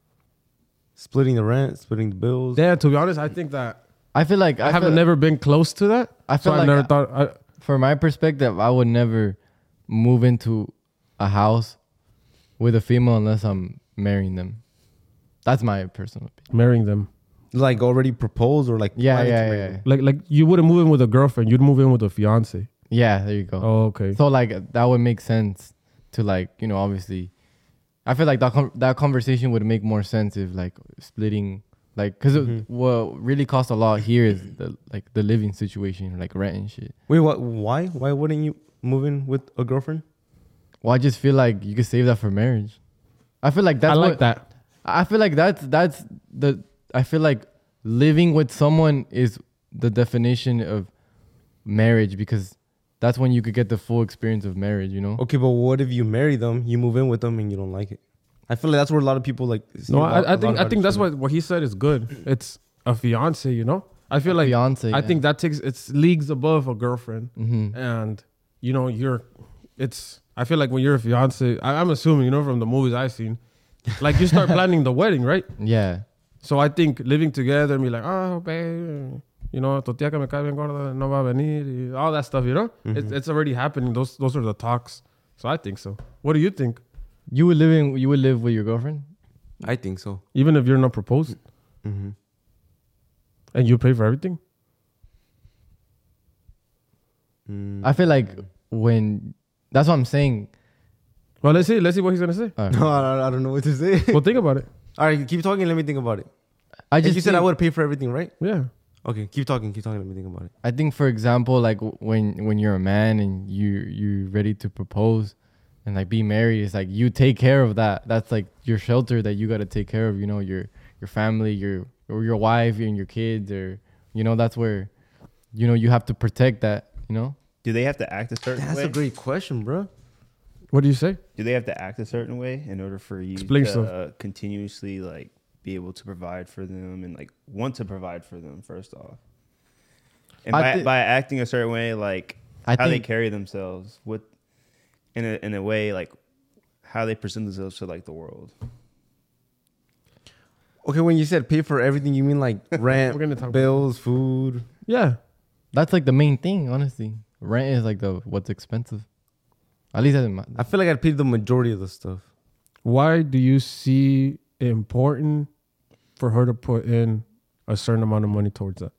splitting the rent, splitting the bills. Yeah, to be honest, I think that I feel like I, I, haven't feel, never been close to that. I so feel I've like never I- thought. I, from my perspective, I would never move into a house with a female unless I'm marrying them. That's my personal opinion. marrying them. Like already proposed or like Yeah, planning to yeah, marry yeah, them? Like like you wouldn't move in with a girlfriend. You'd move in with a fiance. yeah. There you go. Oh, okay. So like that would make sense to like you know obviously, I feel like that com- that conversation would make more sense if like splitting like because what really costs a lot here is the like the living situation like rent and shit. Wait, what? Why? Why wouldn't you move in with a girlfriend? Well, I just feel like you could save that for marriage. I feel like that's I like what, that. I feel like that's that's the I feel like living with someone is the definition of marriage because that's when you could get the full experience of marriage, you know? Okay, but what if you marry them, you move in with them, and you don't like it? I feel like that's where a lot of people like. see No, a lot- I, I a think lot I think that's about what what he said is good. It's a fiance, you know. I feel like Fiance. I think that takes it's leagues above a girlfriend, hmm and you know you're. It's I feel like when you're a fiance, I, I'm assuming you know from the movies I've seen, like you start planning the wedding, right? Yeah. So I think living together and be like, oh, babe, you know, tu tía que me cae bien gorda no va a venir, y all that stuff, you know, it's, it's already happening. Those those are the talks. So I think so. What do you think? You would live in you would live with your girlfriend? I think so. Even if you're not proposed Mm-hmm. and you pay for everything, Mm. I feel like when that's what I'm saying. well, let's see. Let's see what he's gonna say. Uh, No, I don't, I don't know what to say. Well, think about it. All right, keep talking. Let me think about it. I I just just you said I think- would pay for everything, right? Yeah. Okay, keep talking. Keep talking. Let me think about it. I think, for example, like w- when when you're a man and you you're ready to propose and like be married, it's like you take care of that. That's like your shelter that you got to take care of. You know, your your family, your or your wife and your kids, or you know, that's where you know you have to protect that. You know, Do they have to act a certain That's way? a great question, bro. What do you say? Do they have to act a certain way in order for you Explain to yourself. uh, continuously like be able to provide for them and like want to provide for them first off? And I by, thi- by acting a certain way, like I how they think- carry themselves, what in a in a way like how they present themselves to like the world. Okay, when you said pay for everything, you mean like rent, We're gonna talk about bills, food. Yeah. that's like the main thing. Honestly, rent is like the what's expensive. At least that's in my, I feel like I'd pay the majority of the stuff. Why do you see it important for her to put in a certain amount of money towards that?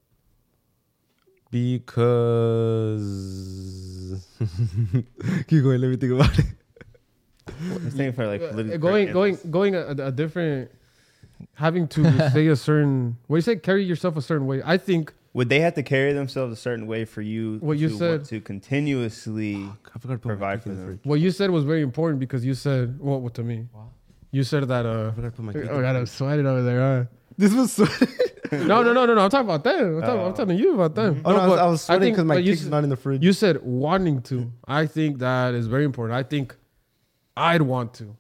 Because keep going. Let me think about it. I'm saying for like politically Uh, going correct going emphasis. going a, a different having to say a certain what do you say carry yourself a certain way. I think Would they have to carry themselves a certain way for you What you to said. want to continuously I forgot to put my provide cake for in the them? fridge. what you said was very important because you said well, what to me. You said that uh I forgot to put my cake. oh in god the I'm fridge. sweating over there. Huh? This was so. No no no no no I'm talking about them. I'm, talking, I'm Oh. telling you about them. Oh no, I was, but I was sweating think- because my but you cake's s- not in the fridge. You said wanting to. I think that is very important. I think I'd want to.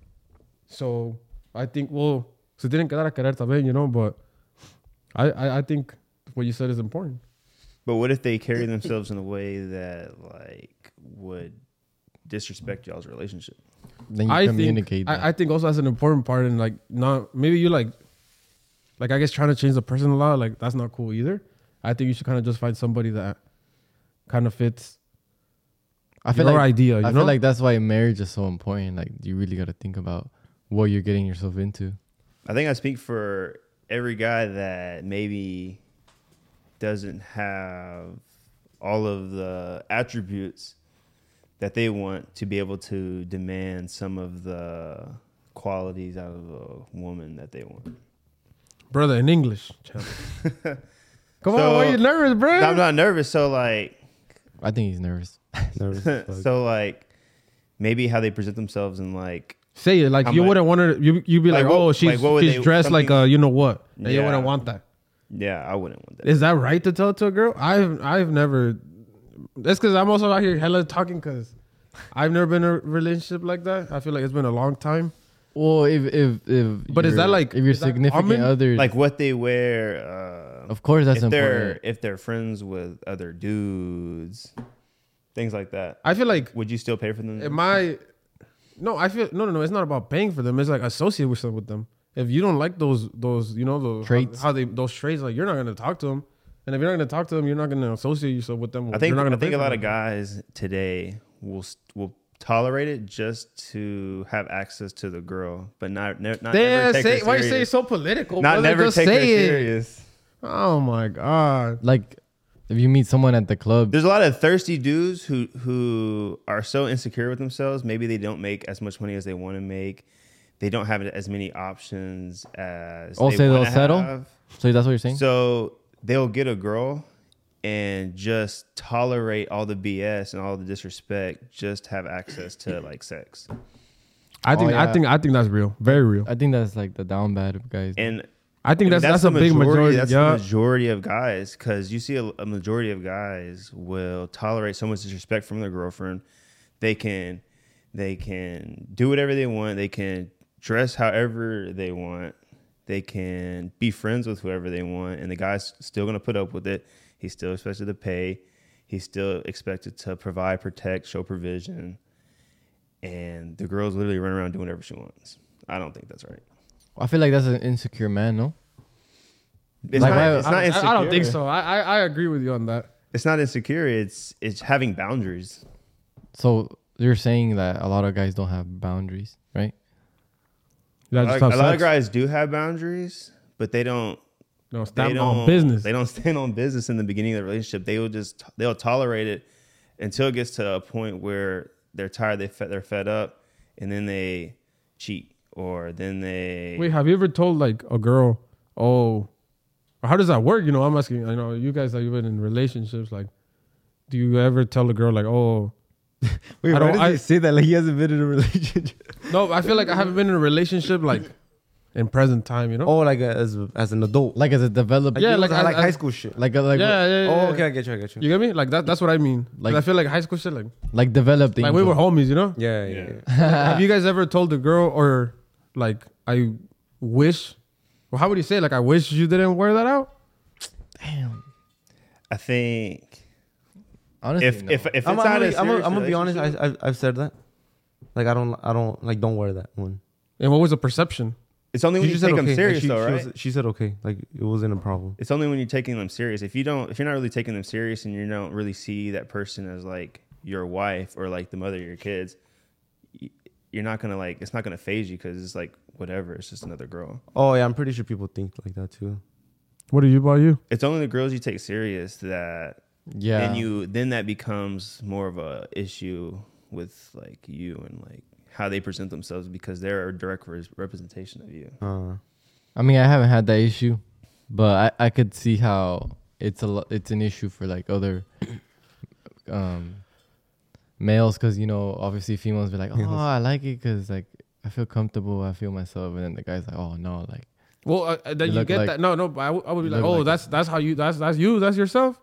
So I think well, se tienen que dar a querer también, you know. But I, I I think what you said is important. But what if they carry themselves in a way that like would disrespect y'all's relationship? then you I think communicate. that. I, I think also that's an important part and like not maybe you like like I guess trying to change the person a lot like that's not cool either. I think you should kind of just find somebody that kind of fits I feel your like idea. You I know, feel like that's why marriage is so important. Like you really got to think about what you're getting yourself into. I think I speak for every guy that maybe doesn't have all of the attributes that they want to be able to demand some of the qualities out of a woman that they want. brother in English. Come So- on, why are you nervous, bro? I'm not nervous, so like I think he's nervous. Nervous as fuck. so like maybe how they present themselves and like Say it like I'm you like- wouldn't want her. You you be like, Like, what- oh, she's like, what would she's they- dressed like something- uh, you know what? And you Yeah. wouldn't want that. yeah, I wouldn't want that. Is that right to tell it to a girl? I've I've never. That's because I'm also out here hella talking because I've never been in a relationship like that. I feel like it's been a long time. Well, if if if But is your- that like- if your is that significant common? other Like what they wear. Uh, of course that's if they're important. if they're friends with other dudes, things like that. I feel like Would you still pay for them? am I? No, I feel no no no. It's not about paying for them. It's like associate with with them. if you don't like those those you know those Traits. how, how they those traits, like you're not gonna talk to them, and if you're not gonna talk to them, you're not gonna associate yourself with them. I think you're not I gonna think pay a for lot them. of guys today will s- will tolerate it just to have access to the girl, but not ne- not Yeah, never take say, her why you say serious. it so political? Not brother? never Just take her say it. serious. Oh my god. Like, if you meet someone at the club, There's a lot of thirsty dudes who who are so insecure with themselves. Maybe they don't make as much money as they want to make. They don't have as many options as Oh, they say they'll wanna settle? have. so that's what you're saying. So they'll get a girl and just tolerate all the B S and all the disrespect, just have access to like sex. I think Oh, I yeah. think I think that's real. Very real. I think that's like the down bad of guys. And I think that's that's, the a big majority. That's yeah. the majority of guys, because you see a, a majority of guys will tolerate so much disrespect from their girlfriend. They can, they can do whatever they want. They can dress however they want. They can be friends with whoever they want, and the guy's still gonna put up with it. He's still expected to pay. He's still expected to provide, protect, show provision, and the girl's literally running around doing whatever she wants. I don't think that's right. I feel like that's an insecure man, no? It's Like, not, why- it's not I, I insecure. don't think so. I, I I agree with you on that. It's not insecure. It's it's having boundaries. So you're saying that a lot of guys don't have boundaries, right? Yeah, A just lot, have a lot of sex. guys do have boundaries, but they don't. No, They stand don't on business. They don't stand on business in the beginning of the relationship. They will just they'll tolerate it until it gets to a point where they're tired. They fed, they're fed up, and then they cheat, or then they. Wait, have you ever told like a girl, oh, or how does that work? You know, I'm asking. I know you guys have been in relationships. Like, do you ever tell a girl like, oh, Wait, I why don't- does I- he say that like he hasn't been in a relationship? no? I feel like I haven't been in a relationship like in present time. You know? Oh, like as as an adult. Like as a developed, Yeah, Yeah, like like, as- like as- high school shit. like a, like yeah, yeah, yeah. Oh, yeah. okay, I get you, I get you. You get me? Like that. That's what I mean. Like- Like I feel like high school shit. Like like developed. like we angel. were homies. You know? Yeah, yeah, yeah. Have you guys ever told a girl or like I wish? Well, how would you say? Like I wish you didn't wear that out. Damn. I think Honestly, if no. if if it's I'm, not I'm, a gonna, I'm, gonna, I'm gonna be honest. relationship- I, I've, I've said that. Like I don't, I don't like. Don't wear that one. And what was the perception? it's only when you just take said them okay. serious, Like, she, though, she right? was- she said okay. Like it wasn't a problem. It's only when you're taking them serious. If you don't, if you're not really taking them serious, and you don't really see that person as like your wife or like the mother of your kids, y- you're not gonna like. It's not gonna phase you because it's like whatever. It's just another girl. Oh yeah, I'm pretty sure people think like that too. What are you about you? It's only the girls you take serious that yeah, then you then that becomes more of a issue with like you and like how they present themselves because they're a direct res- representation of you. Uh, I mean, I haven't had that issue, but I, I could see how it's a lo- it's an issue for like other um males because you know obviously females be like, oh, Yes. I like it because like I feel comfortable, I feel myself, and then the guy's like, oh no, like Well, uh, then You you, look get like- that. No, no. But I, w- I would be you like, look oh, like- that's that's how you. That's that's you. That's yourself.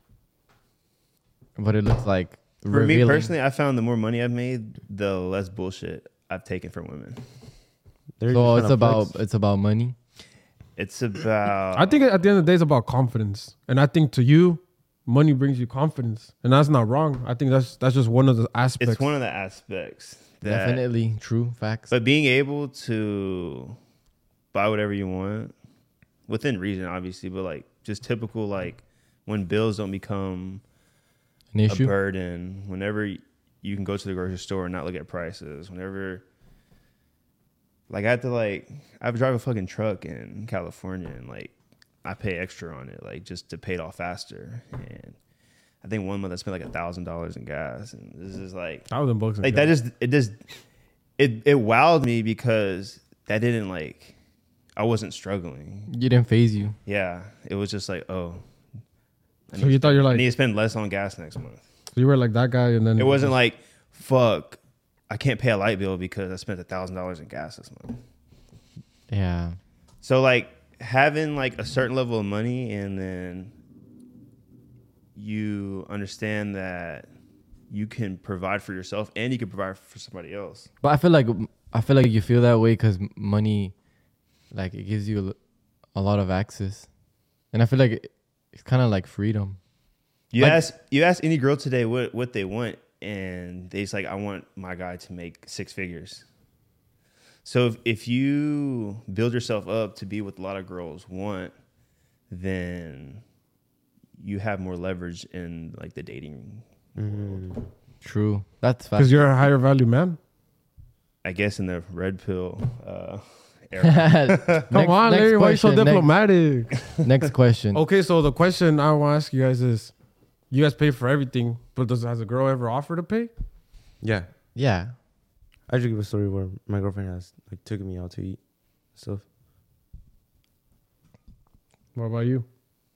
but it looks like For revealing. me personally, I found the more money I've made, the less bullshit I've taken from women. they're So just it's tryna about flex. it's about money. It's about I think at the end of the day, it's about confidence, and I think to you, money brings you confidence, and that's not wrong. I think that's that's just one of the aspects. it's one of the aspects that Definitely true facts. But being able to buy whatever you want within reason, obviously, but like just typical, like when bills don't become An a issue. burden, whenever you can go to the grocery store and not look at prices, whenever, like I have to like, I drive a fucking truck in California and like I pay extra on it, like just to pay it off faster. And I think one month I spent like a thousand dollars in gas, and this is like, thousand bucks. like that just it just it it wowed me because that didn't like I wasn't struggling. You didn't phase you. Yeah, it was just like, oh, I So need you to thought you're spend- I like need to spend less on gas next month. you were like that guy, and then It wasn't like fuck, I can't pay a light bill because I spent a thousand dollars in gas this month. Yeah. So like having like a certain level of money, and then you understand that you can provide for yourself and you can provide for somebody else. But I feel like I feel like you feel that way because money, like it gives you a, a lot of access, and I feel like it, it's kind of like freedom. You Like- ask you ask any girl today what what they want, and they just like, I want my guy to make six figures. So if, if you build yourself up to be what a lot of girls want, then you have more leverage in like the dating world. True. That's Because fact. you're a higher value man. I guess in the red pill uh, era. Come Come on, Larry. Why you so diplomatic? Next, next question. Okay, so the question I want to ask you guys is, you guys pay for everything, but does has a girl ever offered to pay? Yeah. Yeah. I should give a story where my girlfriend has like taken me out to eat stuff. What about you?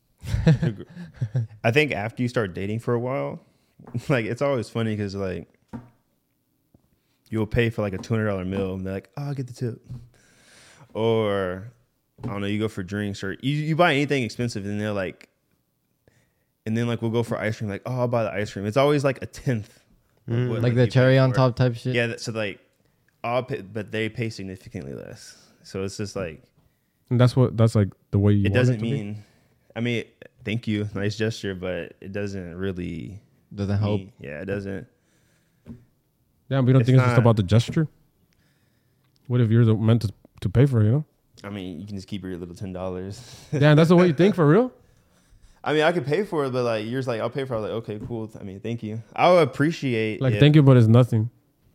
I think after you start dating for a while, like it's always funny because like you'll pay for like a two hundred dollar meal and they're like, "Oh, I'll get the tip," or I don't know, you go for drinks or you, you buy anything expensive and they're like, and then like we'll go for ice cream, like, "Oh, I'll buy the ice cream." It's always like a tenth, of Mm. what, Like the you cherry pay on for. top type shit. Yeah, that- so like, I'll pay, but they pay significantly less. So it's just like And that's what that's like the way you. it want doesn't to be? mean. I mean, thank you, nice gesture, but it doesn't really Doesn't help. mean- Yeah, it doesn't. Yeah, we don't It's think it's just not- about the gesture. What if you're the, meant to, to pay for it? You know? I mean, you can just keep your little ten dollars. Yeah, that's the way you think for real. I mean, I could pay for it, but like you're just like, I'll pay for it. I'm like, okay, cool. I mean, thank you. I would appreciate Like, if- thank you, but it's nothing.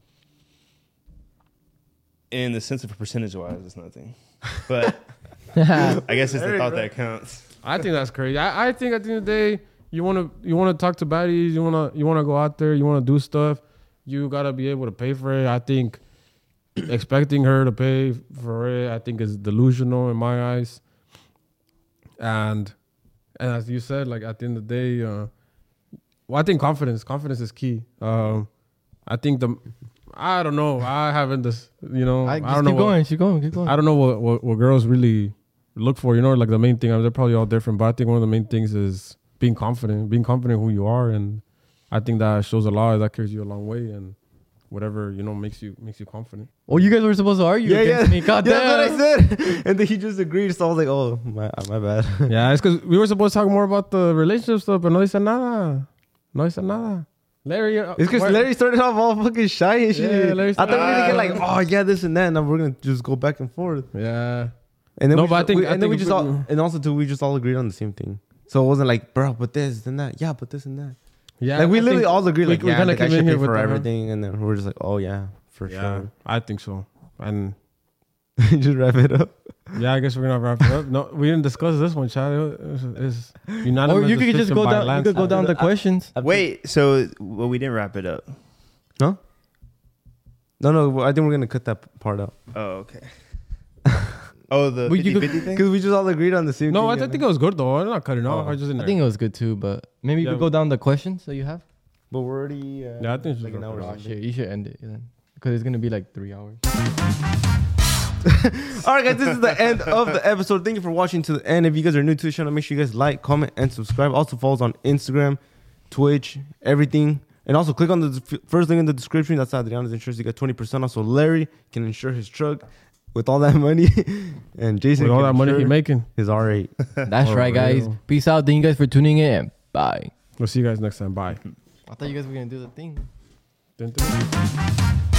in the sense of percentage wise, it's nothing. But I guess it's the thought that counts. I think that's crazy. I, I think at the end of the day, you want to you want to talk to baddies. You want to you want to go out there. You want to do stuff. You gotta be able to pay for it. I think expecting her to pay for it, I think, is delusional in my eyes. And and as you said, like at the end of the day, uh, well, I think confidence. Confidence is key. Um, I think the I don't know. I haven't this. You know. I, I, just don't know. keep What, going. Keep going. Keep going. I don't know what, what, what girls really look for, you know, like the main thing. I mean, they're probably all different, but I think one of the main things is being confident, being confident who you are, and I think that shows a lot. That carries you a long way, and whatever, you know, makes you makes you confident. Oh, you guys were supposed to argue Yeah, against yeah. me. God Yeah, damn. that's what I said. And then he just agreed. So I was like, oh, my, my bad. Yeah, it's because we were supposed to talk more about the relationship stuff, but no dice nada. No dice nada. Larry, uh, It's because where- Larry started off all fucking shy and shit. Yeah, Larry I thought we were gonna get like, started- oh yeah, this and that, and then we're gonna just go back and forth. Yeah. And then No, we but I just, think- we, I and then we think just we- all, and also too, we just all agreed on the same thing. So it wasn't like, bro, but this and that. Yeah, but this and that. Yeah. like we I literally think all agreed. we- Like, we yeah, kinda like, I came in should here pay with for the- everything, and then we're just like, oh yeah, for Yeah, I think so. And sure. Just wrap it up. yeah, I guess we're gonna wrap it up. No, we didn't discuss this one, Chad. It's, it's unanimous Or you could just decision go by down. You landslide. could go down the questions. Wait, so well, we didn't wrap it up. Huh? No, no. I think we're gonna cut that part out Oh, okay. Oh, the Well, you could- fifty-fifty thing? because we just all agreed on the same. No, thing. I, I think it was good though. I'm not cutting off. Oh. I just didn't. I think it was good too, but maybe you Yeah. could go down the questions that you have. But we're already. Uh, Yeah, I think it's like just an hour. wrap it Oh or something. shit, you should end it then, because it's gonna be like three hours. All right, guys, this is the end of the episode. Thank you for watching to the end. If you guys are new to the channel, make sure you guys like, comment, and subscribe. Also, follow us on Instagram, Twitch, everything. And also, click on the f- first link in the description. That's Adriana's insurance. You get twenty percent off. So Larry can insure his truck with all that money. And Jason With all can that money insure he's making. his R eight. That's For right, guys. real. Peace out. Thank you guys for tuning in. Bye. We'll see you guys next time. Bye. I thought you guys were gonna do the thing. Dun, dun.